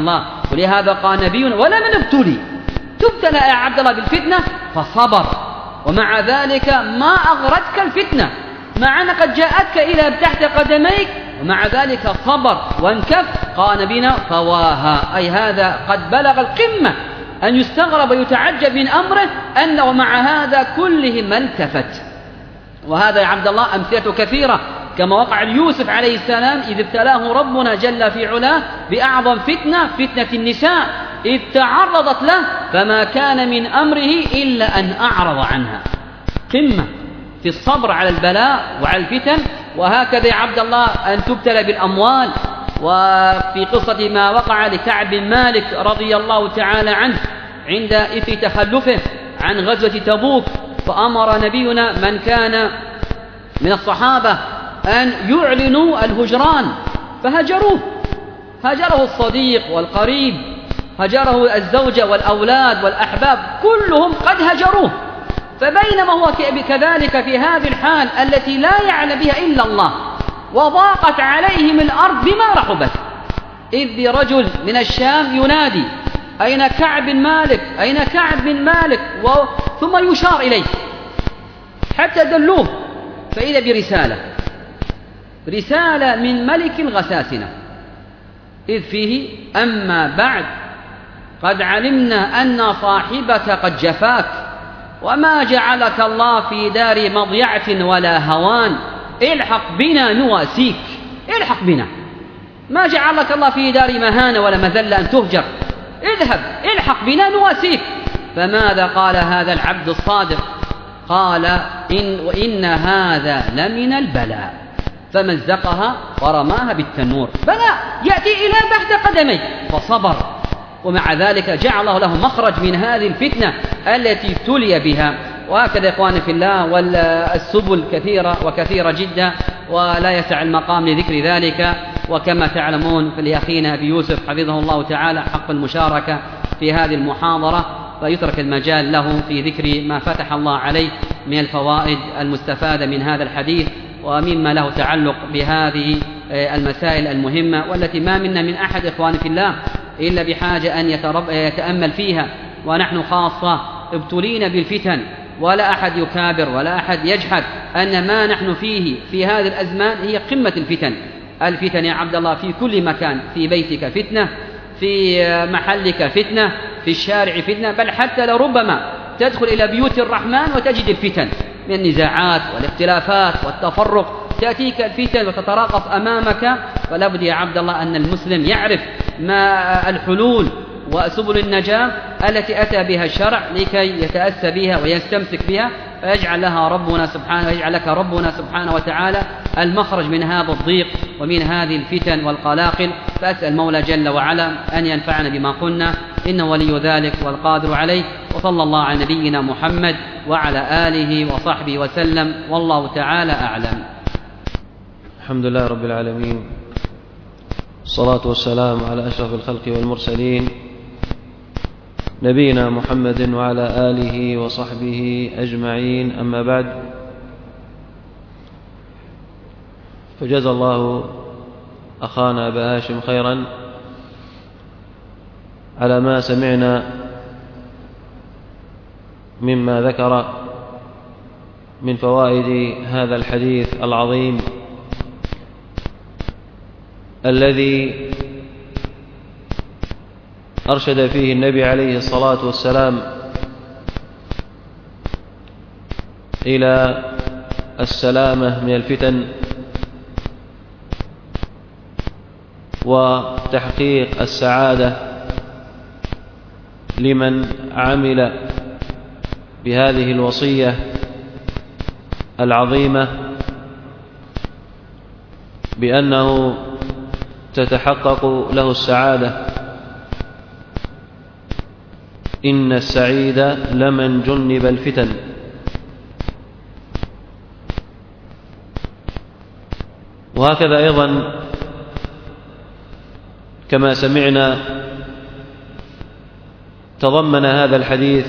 ولهذا قال نبينا ولمن ابتلي تبتلى يا عبد الله بالفتنة فصبر، ومع ذلك ما أغرتك الفتنة مع أن قد جاءتك إلى تحت قدميك، ومع ذلك صبر وانكف. قال نبينا فواها، أي هذا قد بلغ القمة أن يستغرب ويتعجب من أمره أنه ومع هذا كله ما التفت. وهذا يا عبد الله أمثلة كثيرة، كما وقع ليوسف عليه السلام إذ ابتلاه ربنا جل في علاه بأعظم فتنة، فتنة النساء، إذ تعرضت له فما كان من أمره إلا أن أعرض عنها. قمة في الصبر على البلاء وعلى الفتن. وهكذا يا عبد الله أن تبتلى بالأموال. وفي قصة ما وقع لكعب بن مالك رضي الله تعالى عنه عند إثر تخلفه عن غزوة تبوك، فأمر نبينا من كان من الصحابة أن يعلنوا الهجران فهجروه، هجره الصديق والقريب، هجره الزوجة والأولاد والأحباب، كلهم قد هجروه. فبينما هو كذلك في هذه الحال التي لا يعلم بها إلا الله، وضاقت عليهم الأرض بما رحبت، إذ رجل من الشام ينادي أين كعب بن مالك، أين كعب بن مالك، ثم يشار إليه حتى دلوه، فإذا برسالة رسالة من ملك الغساسنة، إذ فيه أما بعد قد علمنا أن صاحبك قد جفاك، وما جعلك الله في دار مضيعة ولا هوان، الحق بنا نواسيك، الحق بنا، ما جعلك الله في دار مهانة ولا مذلة أن تهجر، اذهب الحق بنا نواسيك. فماذا قال هذا العبد الصادق؟ قال إن وإن هذا لمن البلاء، فمزقها ورماها بالتنور، بلاء يأتي إلى تحت قدميه فصبر، ومع ذلك جعل الله له مخرج من هذه الفتنة التي ابتلي بها. وهكذا يا إخواني في الله، والسبل كثيرة وكثيرة جدا ولا يسع المقام لذكر ذلك. وكما تعلمون لأخينا أبي يوسف حفظه الله تعالى حق المشاركة في هذه المحاضرة، فيترك المجال له في ذكر ما فتح الله عليه من الفوائد المستفادة من هذا الحديث، ومما له تعلق بهذه المسائل المهمة، والتي ما منا من أحد إخواني في الله إلا بحاجة أن يتأمل فيها، ونحن خاصة ابتلينا بالفتن، ولا أحد يكابر ولا أحد يجحد أن ما نحن فيه في هذه الأزمان هي قمة الفتن. الفتن يا عبد الله في كل مكان، في بيتك فتنة، في محلك فتنة، في الشارع فتنة، بل حتى لربما تدخل إلى بيوت الرحمن وتجد الفتن من النزاعات والاختلافات والتفرق، تأتيك الفتن وتتراقص أمامك. فلا بد يا عبد الله أن المسلم يعرف ما الحلول وسبل النجاة التي أتى بها الشرع لكي يتأسى بها ويستمسك بها، فيجعل لها ربنا سبحانه ويجعل لك ربنا سبحانه وتعالى المخرج من هذا الضيق ومن هذه الفتن والقلاقل. فأسأل المولى جل وعلا أن ينفعنا بما قلنا، إنه ولي ذلك والقادر عليه. وصلى الله على نبينا محمد وعلى آله وصحبه وسلم، والله تعالى أعلم. الحمد لله رب العالمين، الصلاة والسلام على أشرف الخلق والمرسلين، نبينا محمد وعلى آله وصحبه أجمعين. أما بعد، فجزى الله أخانا أبا هاشم خيرا على ما سمعنا مما ذكر من فوائد هذا الحديث العظيم الذي أرشد فيه النبي عليه الصلاة والسلام إلى السلامة من الفتن وتحقيق السعادة لمن عمل بهذه الوصية العظيمة، بأنه تتحقق له السعادة. إن السعيد لمن جنب الفتن. وهكذا أيضا كما سمعنا تضمن هذا الحديث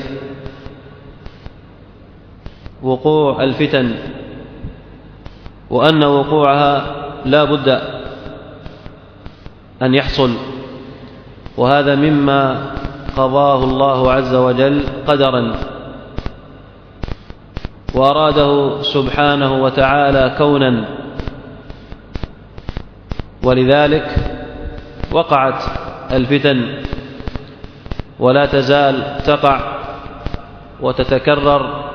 وقوع الفتن، وأن وقوعها لا بد أن يحصل وهذا مما قضاه الله عز وجل قدرا وأراده سبحانه وتعالى كونا، ولذلك وقعت الفتن ولا تزال تقع وتتكرر،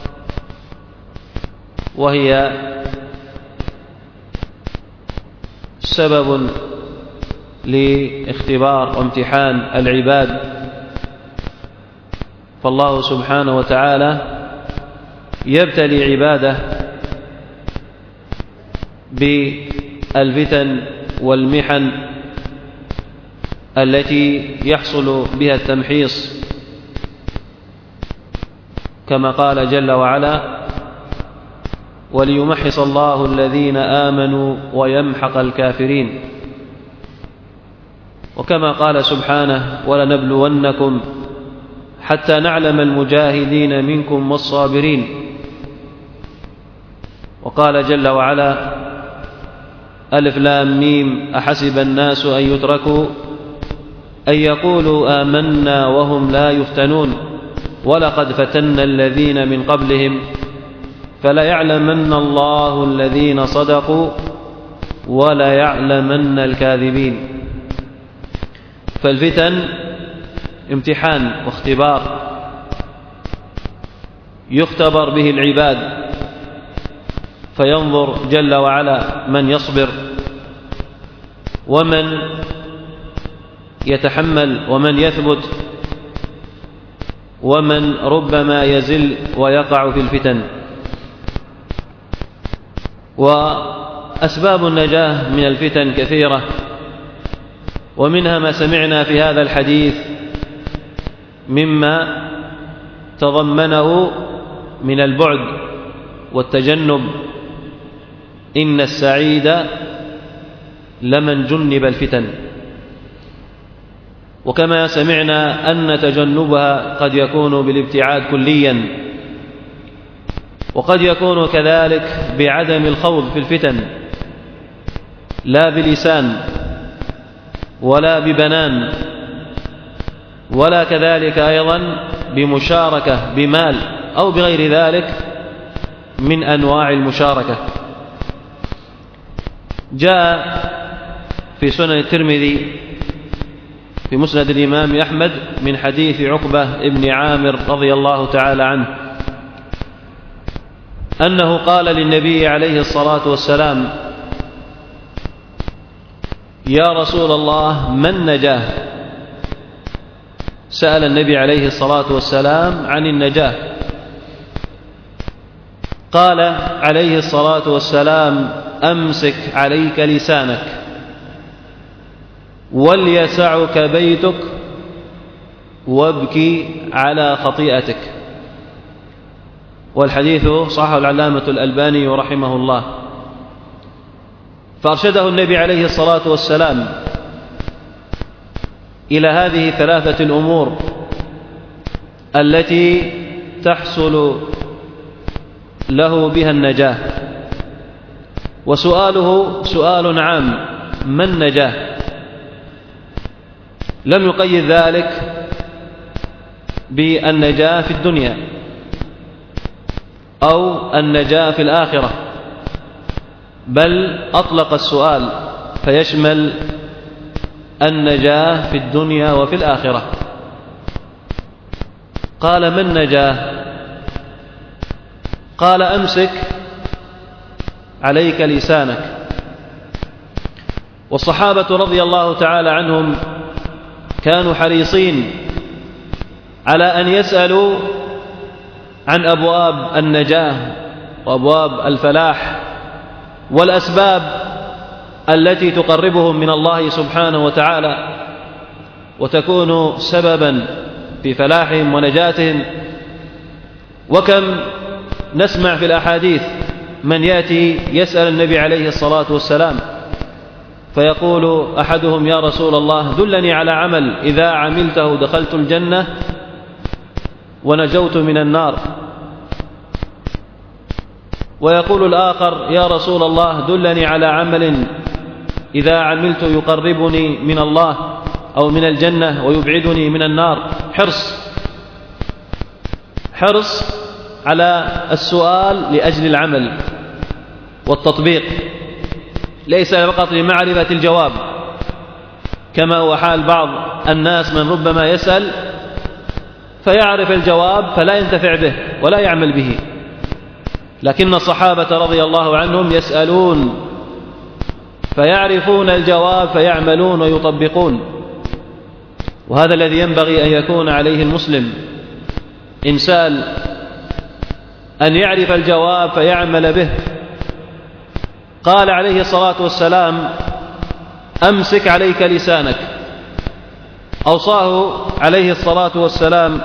وهي سبب لاختبار وامتحان العباد. فالله سبحانه وتعالى يبتلي عباده بالفتن والمحن التي يحصل بها التمحيص، كما قال جل وعلا: وليمحص الله الذين آمنوا ويمحق الكافرين. وكما قال سبحانه: ولنبلونكم حتى نعلم المجاهدين منكم والصابرين. وقال جل وعلا: ألف لام ميم أحسب الناس أن يتركوا أن يقولوا آمنا وهم لا يفتنون ولقد فتنا الذين من قبلهم فليعلمن الله الذين صدقوا وليعلمن الكاذبين. فالفتن امتحان واختبار يختبر به العباد، فينظر جل وعلا من يصبر ومن يتحمل ومن يثبت ومن ربما يزل ويقع في الفتن. وأسباب النجاة من الفتن كثيرة، ومنها ما سمعنا في هذا الحديث مما تضمنه من البعد والتجنب: إن السعيد لمن جنب الفتن. وكما سمعنا أن تجنبها قد يكون بالابتعاد كليا، وقد يكون كذلك بعدم الخوض في الفتن، لا بلسان ولا ببنان، ولا كذلك أيضا بمشاركة بمال أو بغير ذلك من أنواع المشاركة. جاء في سنن الترمذي في مسند الإمام أحمد من حديث عقبة بن عامر رضي الله تعالى عنه أنه قال للنبي عليه الصلاة والسلام: يا رسول الله ما النجاة؟ سأل النبي عليه الصلاة والسلام عن النجاة، قال عليه الصلاة والسلام: أمسك عليك لسانك وليسعك بيتك وابكي على خطيئتك. والحديث صححه العلامة الألباني رحمه الله. فأرشده النبي عليه الصلاة والسلام إلى هذه ثلاثة الأمور التي تحصل له بها النجاة. وسؤاله سؤال عام: ما النجاة؟ لم يقيد ذلك بالنجاة في الدنيا أو النجاة في الآخرة، بل أطلق السؤال فيشمل النجاة في الدنيا وفي الآخرة. قال: ما النجاة؟ قال: أمسك عليك لسانك. والصحابة رضي الله تعالى عنهم كانوا حريصين على أن يسألوا عن أبواب النجاة وأبواب الفلاح والأسباب التي تقربهم من الله سبحانه وتعالى وتكون سببا في فلاحهم ونجاتهم. وكم نسمع في الأحاديث من يأتي يسأل النبي عليه الصلاة والسلام فيقول أحدهم: يا رسول الله دلني على عمل إذا عملته دخلت الجنة ونجوت من النار. ويقول الآخر: يا رسول الله دلني على عمل إذا عملت يقربني من الله أو من الجنة ويبعدني من النار. حرص حرص على السؤال لأجل العمل والتطبيق، ليس فقط لمعرفة الجواب، كما هو حال بعض الناس من ربما يسأل فيعرف الجواب فلا ينتفع به ولا يعمل به، لكن الصحابة رضي الله عنهم يسألون فيعرفون الجواب فيعملون ويطبقون، وهذا الذي ينبغي أن يكون عليه المسلم، إن سأل أن يعرف الجواب فيعمل به. قال عليه الصلاة والسلام: أمسك عليك لسانك. أوصاه عليه الصلاة والسلام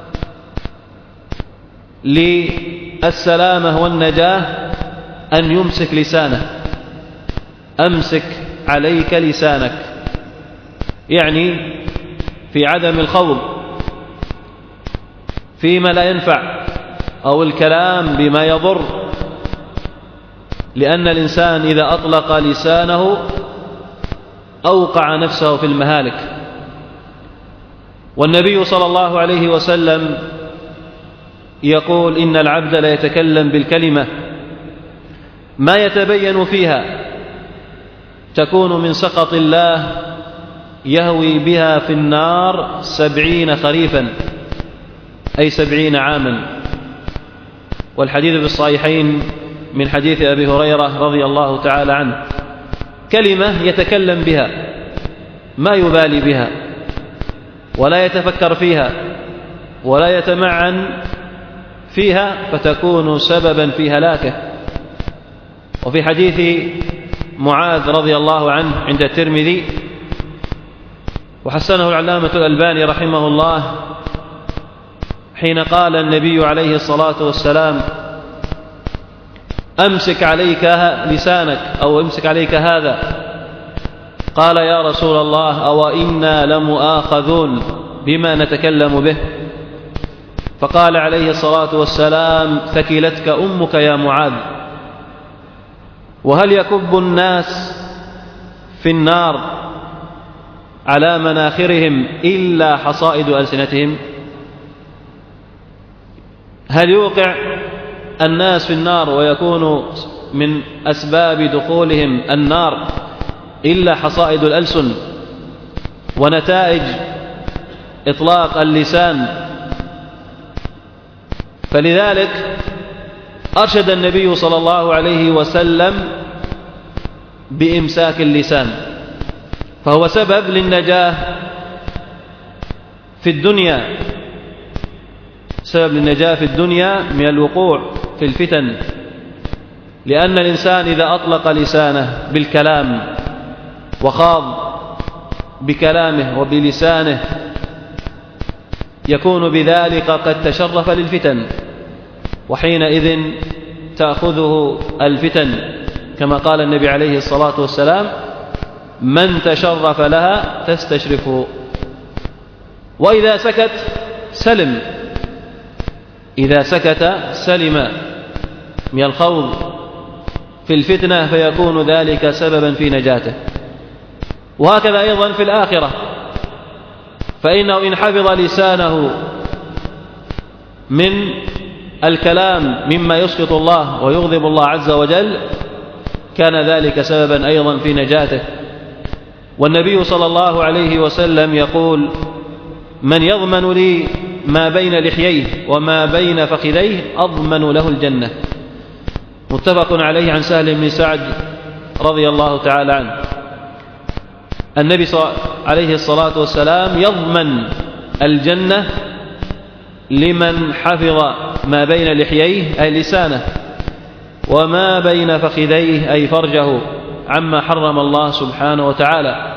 للسلامة والنجاة أن يمسك لسانه. أمسك عليك لسانك يعني في عدم الخوض فيما لا ينفع أو الكلام بما يضر، لأن الإنسان إذا أطلق لسانه أوقع نفسه في المهالك. والنبي صلى الله عليه وسلم يقول: إن العبد لا يتكلم بالكلمة ما يتبين فيها تكون من سخط الله يهوي بها في النار سبعين خريفا، أي سبعين عاما. والحديث في الصحيحين من حديث أبي هريرة رضي الله تعالى عنه: كلمة يتكلم بها ما يبالي بها ولا يتفكر فيها ولا يتمعن فيها فتكون سببا في هلاكه. وفي حديث معاذ رضي الله عنه عند الترمذي وحسنه العلامة الألباني رحمه الله، حين قال النبي عليه الصلاة والسلام: أمسك عليك لسانك أو أمسك عليك هذا، قال: يا رسول الله أو إنا لمؤاخذون بما نتكلم به؟ فقال عليه الصلاة والسلام: ثكلتك أمك يا معاذ. وهل يكب الناس في النار على مناخرهم إلا حصائد ألسنتهم؟ هل يوقع الناس في النار ويكون من أسباب دخولهم النار إلا حصائد الألسن ونتائج إطلاق اللسان؟ فلذلك أرشد النبي صلى الله عليه وسلم بإمساك اللسان، فهو سبب للنجاة في الدنيا، سبب للنجاة في الدنيا من الوقوع في الفتن، لأن الإنسان إذا أطلق لسانه بالكلام وخاض بكلامه وبلسانه يكون بذلك قد تشرف للفتن، وحينئذ تأخذه الفتن، كما قال النبي عليه الصلاة والسلام: من تشرف لها تستشرفه. وإذا سكت سلم، إذا سكت سلم من الخوض في الفتنة فيكون ذلك سببا في نجاته. وهكذا أيضا في الآخرة، فإنه إن حفظ لسانه من الكلام مما يسخط الله ويغضب الله عز وجل كان ذلك سببا أيضا في نجاته. والنبي صلى الله عليه وسلم يقول: من يضمن لي ما بين لحييه وما بين فخذيه أضمن له الجنة. متفق عليه عن سهل بن سعد رضي الله تعالى عنه. النبي عليه الصلاة والسلام يضمن الجنة لمن حفظ ما بين لحييه أي لسانه وما بين فخذيه أي فرجه عما حرم الله سبحانه وتعالى.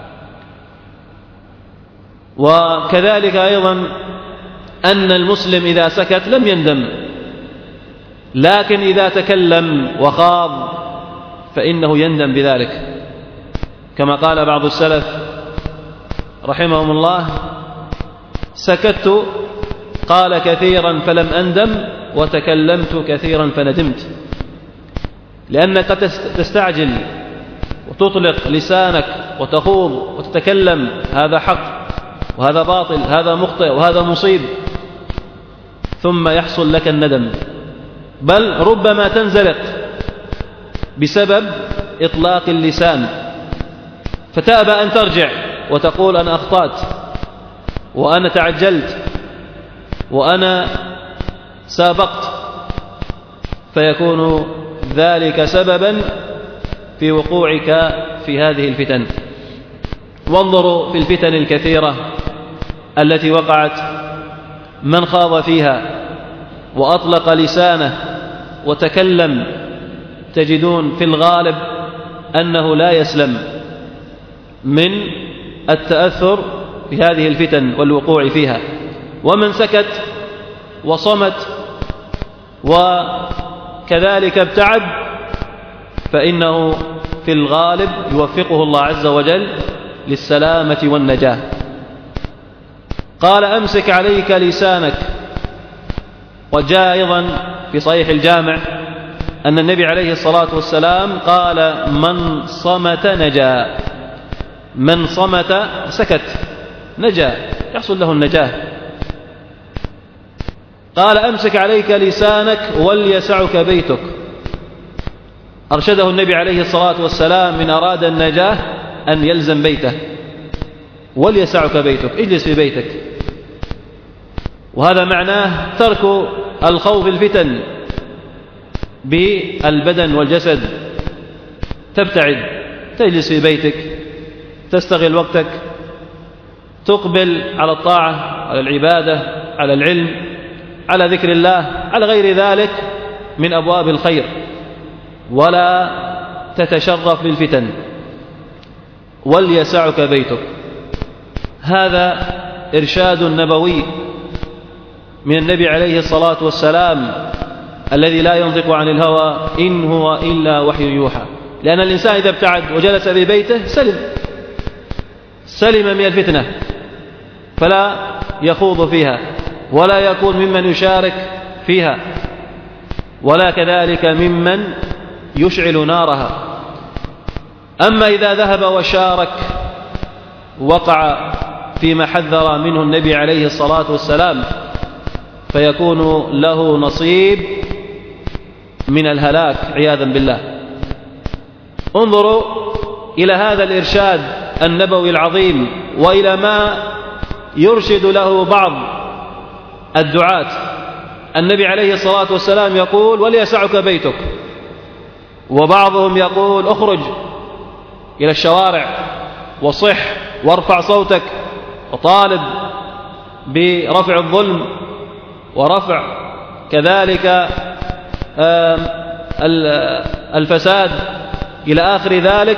وكذلك أيضا أن المسلم إذا سكت لم يندم، لكن إذا تكلم وخاض فإنه يندم بذلك، كما قال بعض السلف رحمهم الله: سكت قال كثيرا فلم أندم وتكلمت كثيرا فندمت. لأنك تستعجل وتطلق لسانك وتخوض وتتكلم هذا حق وهذا باطل، هذا مخطئ وهذا مصيب، ثم يحصل لك الندم، بل ربما تنزلق بسبب إطلاق اللسان، فتأبى أن ترجع وتقول أنا أخطأت وأنا تعجلت وأنا سابقت، فيكون ذلك سببا في وقوعك في هذه الفتن. وانظروا في الفتن الكثيرة التي وقعت، من خاض فيها وأطلق لسانه وتكلم تجدون في الغالب أنه لا يسلم من التأثر في هذه الفتن والوقوع فيها. ومن سكت وصمت وكذلك ابتعد فإنه في الغالب يوفقه الله عز وجل للسلامة والنجاة. قال أمسك عليك لسانك. وجاء أيضا في صحيح الجامع أن النبي عليه الصلاة والسلام قال من صمت نجا، من صمت سكت نجا، يحصل له النجاة. قال أمسك عليك لسانك وليسعك بيتك. أرشده النبي عليه الصلاة والسلام من أراد النجاة أن يلزم بيته، وليسعك بيتك، اجلس في بيتك. وهذا معناه ترك الخوف الفتن بالبدن والجسد، تبتعد، تجلس في بيتك، تستغل وقتك، تقبل على الطاعة، على العبادة، على العلم، على ذكر الله، على غير ذلك من أبواب الخير، ولا تتشرف بالفتن. وليسعك بيتك، هذا إرشاد نبوي من النبي عليه الصلاة والسلام الذي لا ينطق عن الهوى إن هو إلا وحي يوحى. لأن الإنسان إذا ابتعد وجلس في بيته سلم سلم من الفتنة، فلا يخوض فيها ولا يكون ممن يشارك فيها، ولا كذلك ممن يشعل نارها. أما إذا ذهب وشارك وقع فيما حذر منه النبي عليه الصلاة والسلام، فيكون له نصيب من الهلاك عياذا بالله. انظروا إلى هذا الإرشاد النبوي العظيم، وإلى ما يرشد له بعض الدعاة. النبي عليه الصلاة والسلام يقول وليسعك بيتك، وبعضهم يقول اخرج إلى الشوارع وصح وارفع صوتك وطالب برفع الظلم ورفع كذلك الفساد إلى آخر ذلك،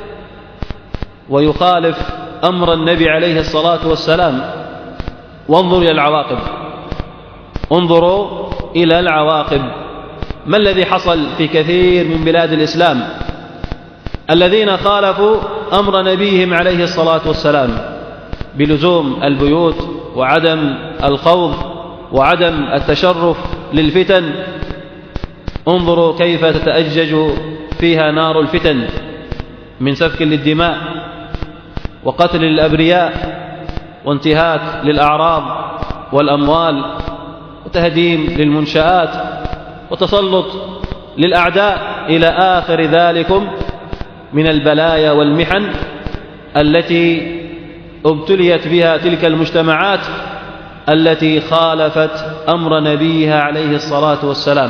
ويخالف أمر النبي عليه الصلاة والسلام. وانظروا إلى العواقب، انظروا إلى العواقب. ما الذي حصل في كثير من بلاد الإسلام الذين خالفوا أمر نبيهم عليه الصلاة والسلام بلزوم البيوت وعدم الخوض وعدم التشرف للفتن؟ انظروا كيف تتأجج فيها نار الفتن من سفك للدماء وقتل للأبرياء وانتهاك للأعراض والأموال وتهديم للمنشآت وتسلط للأعداء إلى آخر ذلكم من البلايا والمحن التي ابتليت بها تلك المجتمعات التي خالفت أمر نبيها عليه الصلاة والسلام.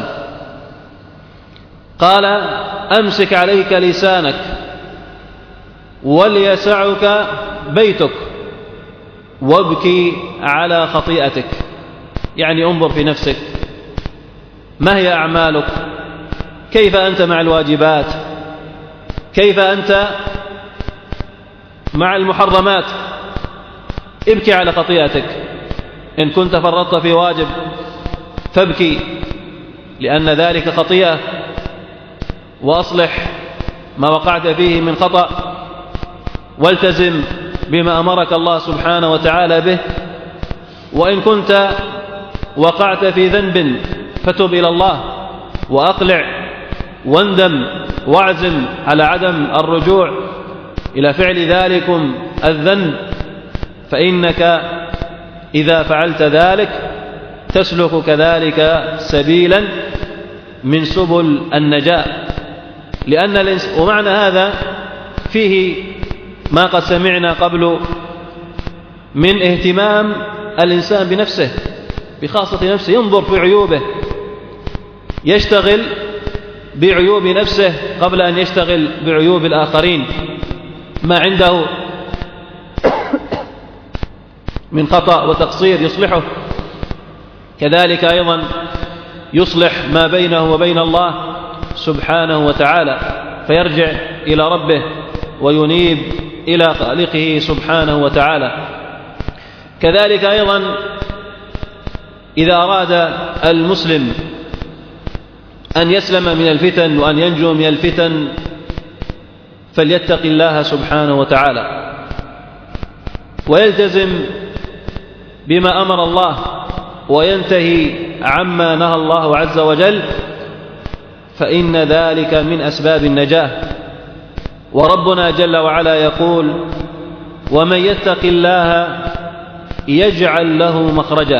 قال أمسك عليك لسانك وليسعك بيتك وابكي على خطيئتك. يعني انظر في نفسك، ما هي أعمالك؟ كيف أنت مع الواجبات؟ كيف أنت مع المحرمات؟ ابكي على خطيئتك. إن كنت فرطت في واجب فابكي لأن ذلك خطيئة، وأصلح ما وقعت فيه من خطأ، والتزم بما أمرك الله سبحانه وتعالى به. وإن كنت وقعت في ذنب فتب إلى الله وأقلع واندم واعزم على عدم الرجوع إلى فعل ذلكم الذنب، فإنك إذا فعلت ذلك تسلك كذلك سبيلا من سبل النجاة. لأن الإنس... ومعنى هذا فيه ما قد سمعنا قبل من اهتمام الإنسان بنفسه، بخاصة نفسه، ينظر في عيوبه، يشتغل بعيوب نفسه قبل أن يشتغل بعيوب الآخرين. ما عنده من خطأ وتقصير يصلحه، كذلك أيضا يصلح ما بينه وبين الله سبحانه وتعالى، فيرجع إلى ربه وينيب إلى خالقه سبحانه وتعالى. كذلك أيضا إذا أراد المسلم أن يسلم من الفتن وأن ينجو من الفتن فليتق الله سبحانه وتعالى ويلتزم بما أمر الله وينتهي عما نهى الله عز وجل، فإن ذلك من أسباب النجاة. وربنا جل وعلا يقول: ومن يتق الله يجعل له مخرجا.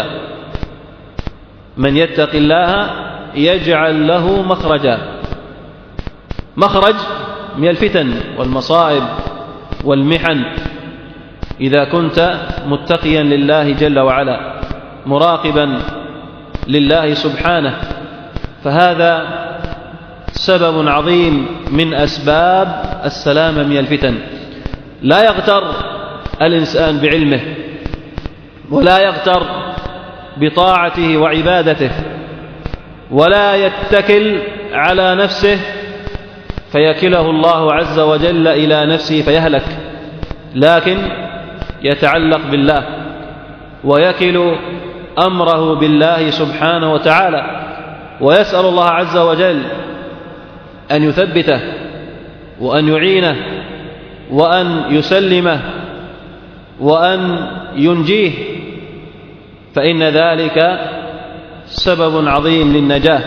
من يتق الله يجعل له مخرجا، مخرج من الفتن والمصائب والمحن إذا كنت متقيا لله جل وعلا مراقبا لله سبحانه، فهذا سبب عظيم من أسباب السلامة من الفتن. لا يغتر الإنسان بعلمه ولا يغتر بطاعته وعبادته ولا يتكل على نفسه فيكله الله عز وجل إلى نفسه فيهلك، لكن يتعلق بالله ويكل أمره بالله سبحانه وتعالى، ويسأل الله عز وجل أن يثبته وأن يعينه وأن يسلمه وأن ينجيه، فإن ذلك سبب عظيم للنجاة.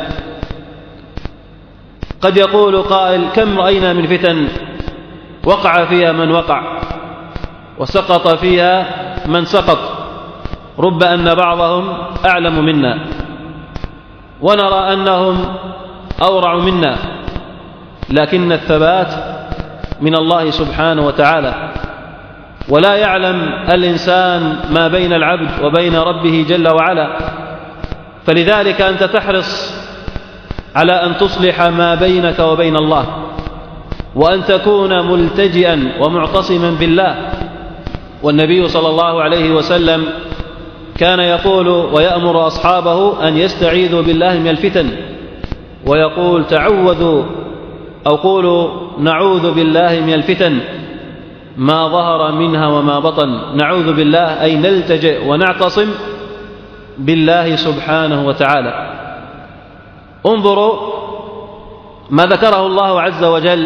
قد يقول قائل: كم رأينا من فتن وقع فيها من وقع وسقط فيها من سقط، رب أن بعضهم أعلم منا ونرى أنهم أورع منا، لكن الثبات من الله سبحانه وتعالى، ولا يعلم الإنسان ما بين العبد وبين ربه جل وعلا. فلذلك أنت تحرص على أن تصلح ما بينك وبين الله، وأن تكون ملتجئا ومعتصما بالله. والنبي صلى الله عليه وسلم كان يقول ويأمر أصحابه أن يستعيذوا بالله من الفتن، ويقول: تعوذوا أو قولوا نعوذ بالله من الفتن ما ظهر منها وما بطن. نعوذ بالله أي نلتجئ ونعتصم بالله سبحانه وتعالى. انظروا ما ذكره الله عز وجل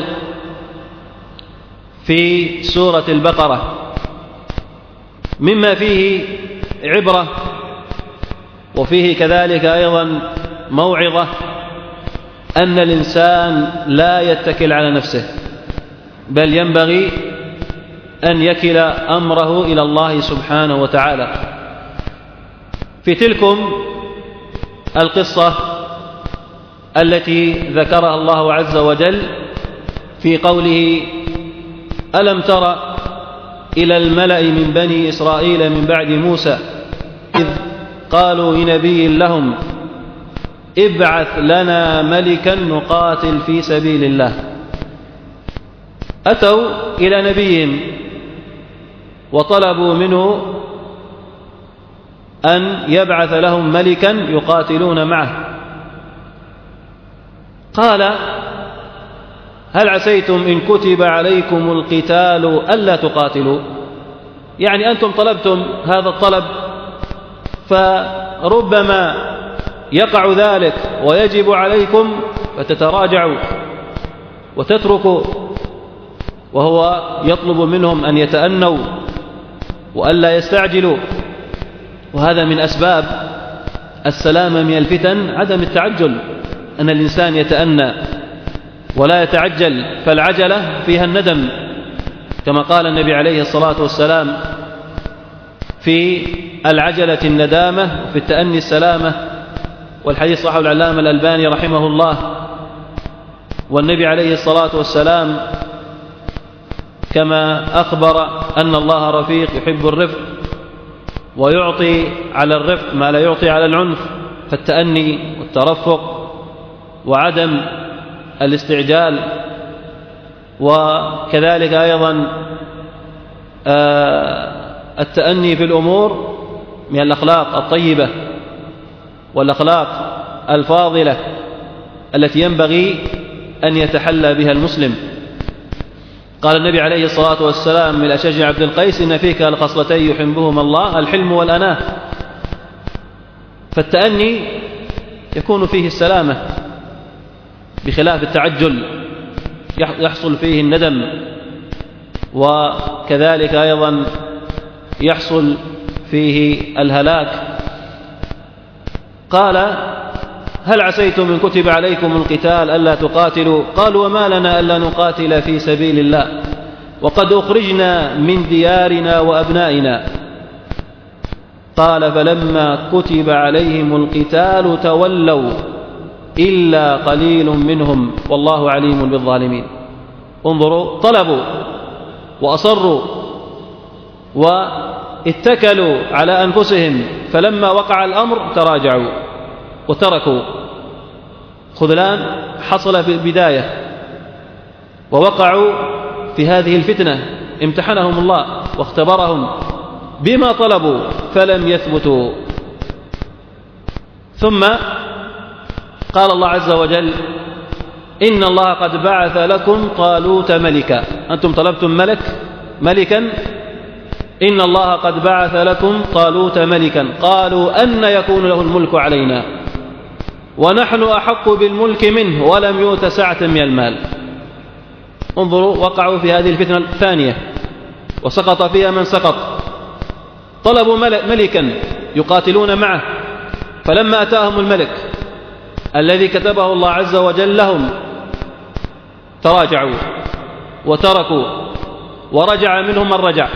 في سورة البقرة مما فيه عبرة وفيه كذلك أيضا موعظة، أن الإنسان لا يتكل على نفسه، بل ينبغي أن يكل أمره إلى الله سبحانه وتعالى. في تلكم القصة التي ذكرها الله عز وجل في قوله: ألم تر إلى الملأ من بني إسرائيل من بعد موسى إذ قالوا لنبي لهم ابعث لنا ملكا نقاتل في سبيل الله. أتوا إلى نبيهم وطلبوا منه أن يبعث لهم ملكا يقاتلون معه. قال: هل عسيتم إن كتب عليكم القتال ألا تقاتلوا؟ يعني أنتم طلبتم هذا الطلب، فربما يقع ذلك ويجب عليكم فتتراجعوا وتتركوا، وهو يطلب منهم أن يتأنوا وألا يستعجلوا. وهذا من أسباب السلامة من الفتن عدم التعجل، أن الإنسان يتأنى ولا يتعجل، فالعجلة فيها الندم، كما قال النبي عليه الصلاة والسلام: في العجلة الندامة وفي التأني السلامة. والحديث صححه العلامة الألباني رحمه الله. والنبي عليه الصلاة والسلام كما أخبر أن الله رفيق يحب الرفق ويعطي على الرفق ما لا يعطي على العنف، فالتأني والترفق وعدم الاستعجال، وكذلك أيضا التأني في الأمور من الأخلاق الطيبة والأخلاق الفاضلة التي ينبغي أن يتحلى بها المسلم. قال النبي عليه الصلاة والسلام من الأشج عبد القيس: إن فيك الخصلتين يحبهما الله، الحلم والأناة. فالتأني يكون فيه السلامة بخلاف التعجل، يحصل فيه الندم، وكذلك أيضا يحصل فيه الهلاك. قال: هل عسيتم إن كتب عليكم القتال ألا تقاتلوا؟ قالوا: وما لنا ألا نقاتل في سبيل الله وقد أخرجنا من ديارنا وأبنائنا. قال: فلما كتب عليهم القتال تولوا إلا قليل منهم والله عليم بالظالمين. انظروا، طلبوا وأصروا واتكلوا على أنفسهم، فلما وقع الأمر تراجعوا وتركوا. خذلان حصل في البداية ووقعوا في هذه الفتنة، امتحنهم الله واختبرهم بما طلبوا فلم يثبتوا. ثم قال الله عز وجل: إن الله قد بعث لكم طالوت ملكا. أنتم طلبتم ملك ملكا، إن الله قد بعث لكم طالوت ملكا. قالوا: أن يكون له الملك علينا ونحن أحق بالملك منه ولم يؤت سعة من المال. انظروا، وقعوا في هذه الفتنة الثانية وسقط فيها من سقط. طلبوا ملكا يقاتلون معه، فلما أتاهم الملك الذي كتبه الله عز وجل لهم تراجعوا وتركوا، ورجع منهم من رجع.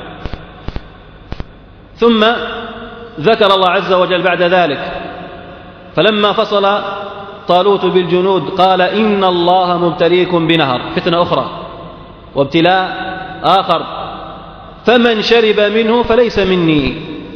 ثم ذكر الله عز وجل بعد ذلك فلما فصل طالوت بالجنود قال: إن الله مبتليكم بنهر. فتنة أخرى وابتلاء آخر: فمن شرب منه فليس مني.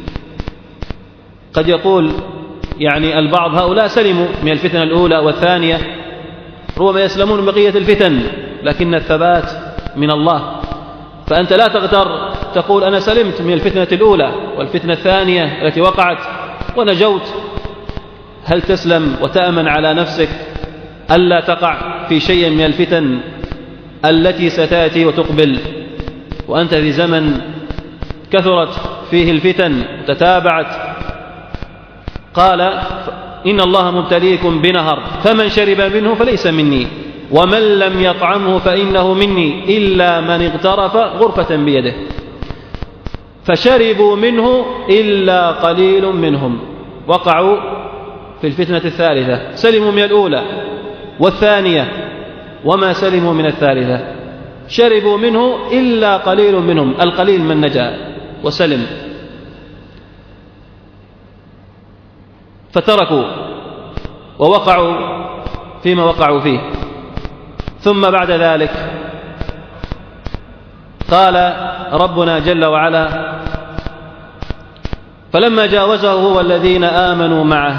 قد يقول يعني البعض: هؤلاء سلموا من الفتنة الأولى والثانية، ربما يسلمون من بقية الفتن، لكن الثبات من الله. فأنت لا تغتر تقول: أنا سلمت من الفتنة الأولى والفتنة الثانية التي وقعت ونجوت. هل تسلم وتأمن على نفسك ألا تقع في شيء من الفتن التي ستأتي وتقبل، وأنت في زمن كثرت فيه الفتن تتابعت؟ قال: إن الله مبتليكم بنهر فمن شرب منه فليس مني ومن لم يطعمه فإنه مني إلا من اغترف غرفة بيده. فشربوا منه إلا قليل منهم. وقعوا في الفتنة الثالثة، سلموا من الأولى والثانية وما سلموا من الثالثة. شربوا منه إلا قليل منهم، القليل من نجا وسلم، فتركوا ووقعوا فيما وقعوا فيه. ثم بعد ذلك قال ربنا جل وعلا: فلما جاوزه هو والذين آمنوا معه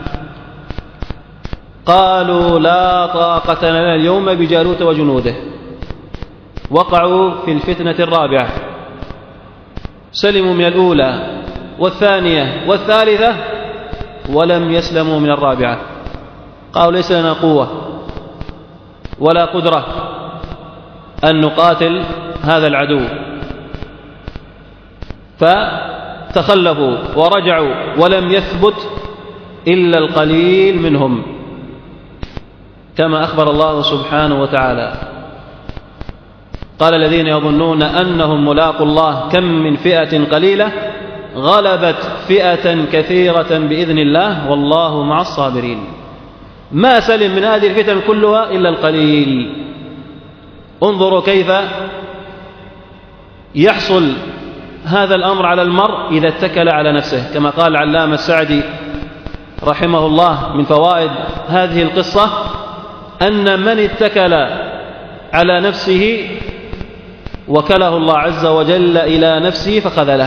قالوا لا طاقة لنا اليوم بجالوت وجنوده. وقعوا في الفتنة الرابعة، سلموا من الأولى والثانية والثالثة ولم يسلموا من الرابعة. قالوا: ليس لنا قوة ولا قدرة أن نقاتل هذا العدو، فتخلفوا ورجعوا ولم يثبت إلا القليل منهم، كما أخبر الله سبحانه وتعالى. قال: الذين يظنون أنهم ملاقوا الله كم من فئة قليلة غلبت فئة كثيرة بإذن الله والله مع الصابرين. ما سلم من هذه الفتن كلها إلا القليل. انظروا كيف يحصل هذا الأمر على المرء إذا اتكل على نفسه، كما قال العلامة السعدي رحمه الله من فوائد هذه القصة أن من اتكل على نفسه وكله الله عز وجل إلى نفسه فخذله،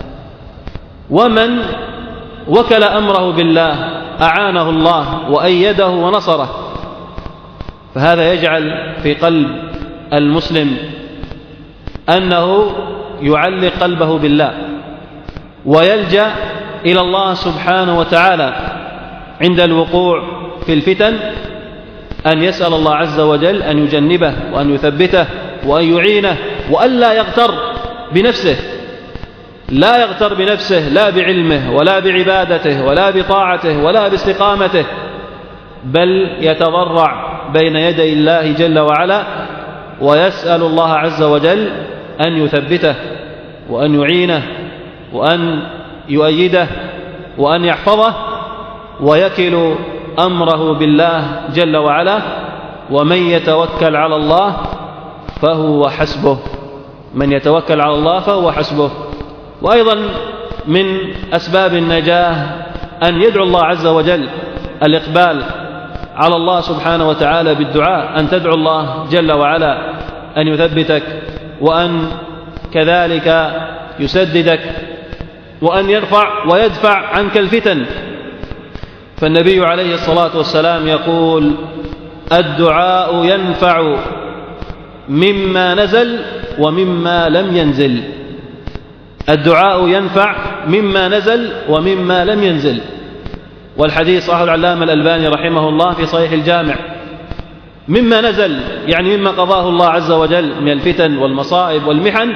ومن وكل أمره بالله أعانه الله وأيده ونصره. فهذا يجعل في قلب المسلم أنه يعلق قلبه بالله ويلجأ إلى الله سبحانه وتعالى عند الوقوع في الفتن، أن يسأل الله عز وجل أن يجنبه وأن يثبته وأن يعينه، وأن لا يغتر بنفسه، لا يغتر بنفسه لا بعلمه ولا بعبادته ولا بطاعته ولا باستقامته، بل يتضرع بين يدي الله جل وعلا ويسأل الله عز وجل أن يثبته وأن يعينه وأن يؤيده وأن يحفظه، ويكل أمره بالله جل وعلا. ومن يتوكل على الله فهو حسبه، من يتوكل على الله فهو حسبه. وأيضا من أسباب النجاة أن يدعو الله عز وجل، الإقبال على الله سبحانه وتعالى بالدعاء، أن تدعو الله جل وعلا أن يثبتك وأن كذلك يسددك وأن يرفع ويدفع عنك الفتن. فالنبي عليه الصلاة والسلام يقول: الدعاء ينفع مما نزل ومما لم ينزل. الدعاء ينفع مما نزل ومما لم ينزل. والحديث صححه العلامة الألباني رحمه الله في صحيح الجامع. مما نزل يعني مما قضاه الله عز وجل من الفتن والمصائب والمحن،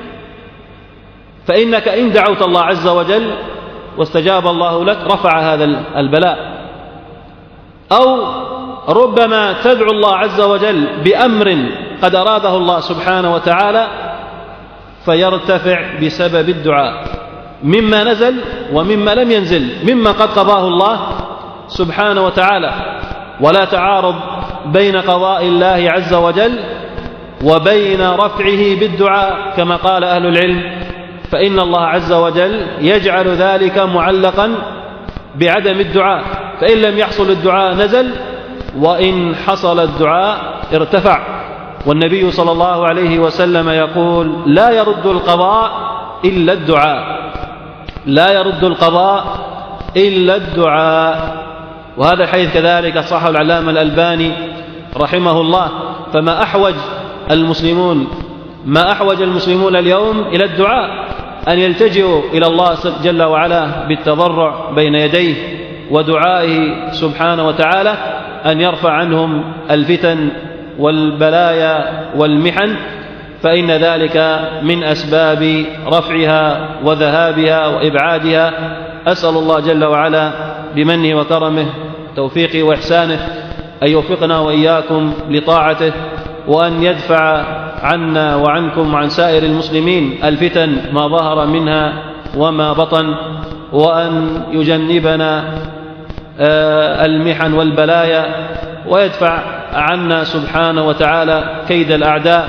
فإنك إن دعوت الله عز وجل واستجاب الله لك رفع هذا البلاء. أو ربما تدعو الله عز وجل بأمر قد أراده الله سبحانه وتعالى فيرتفع بسبب الدعاء، مما نزل ومما لم ينزل، مما قد قضاه الله سبحانه وتعالى. ولا تعارض بين قضاء الله عز وجل وبين رفعه بالدعاء، كما قال أهل العلم، فإن الله عز وجل يجعل ذلك معلقا بعدم الدعاء، فإن لم يحصل الدعاء نزل، وإن حصل الدعاء ارتفع. والنبي صلى الله عليه وسلم يقول: لا يرد القضاء إلا الدعاء، لا يرد القضاء إلا الدعاء. وهذا الحديث كذلك صححه العلامة الألباني رحمه الله. فما أحوج المسلمون ما أحوج المسلمون اليوم إلى الدعاء، أن يلتجئوا إلى الله جل وعلا بالتضرع بين يديه ودعائه سبحانه وتعالى أن يرفع عنهم الفتن والبلايا والمحن، فإن ذلك من أسباب رفعها وذهابها وإبعادها. أسأل الله جل وعلا بمنه وكرمه توفيقه وإحسانه أن يوفقنا وإياكم لطاعته، وأن يدفع عنا وعنكم وعن سائر المسلمين الفتن ما ظهر منها وما بطن، وأن يجنبنا المحن والبلايا، ويدفع عنا سبحانه وتعالى كيد الأعداء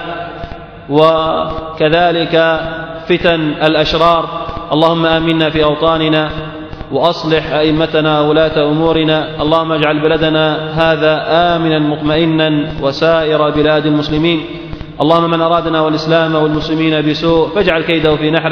وكذلك فتن الأشرار. اللهم آمنا في أوطاننا وأصلح أئمتنا وولاة أمورنا. اللهم اجعل بلدنا هذا آمنا مطمئنا وسائر بلاد المسلمين. اللهم من أرادنا والإسلام والمسلمين بسوء فاجعل كيده في نحره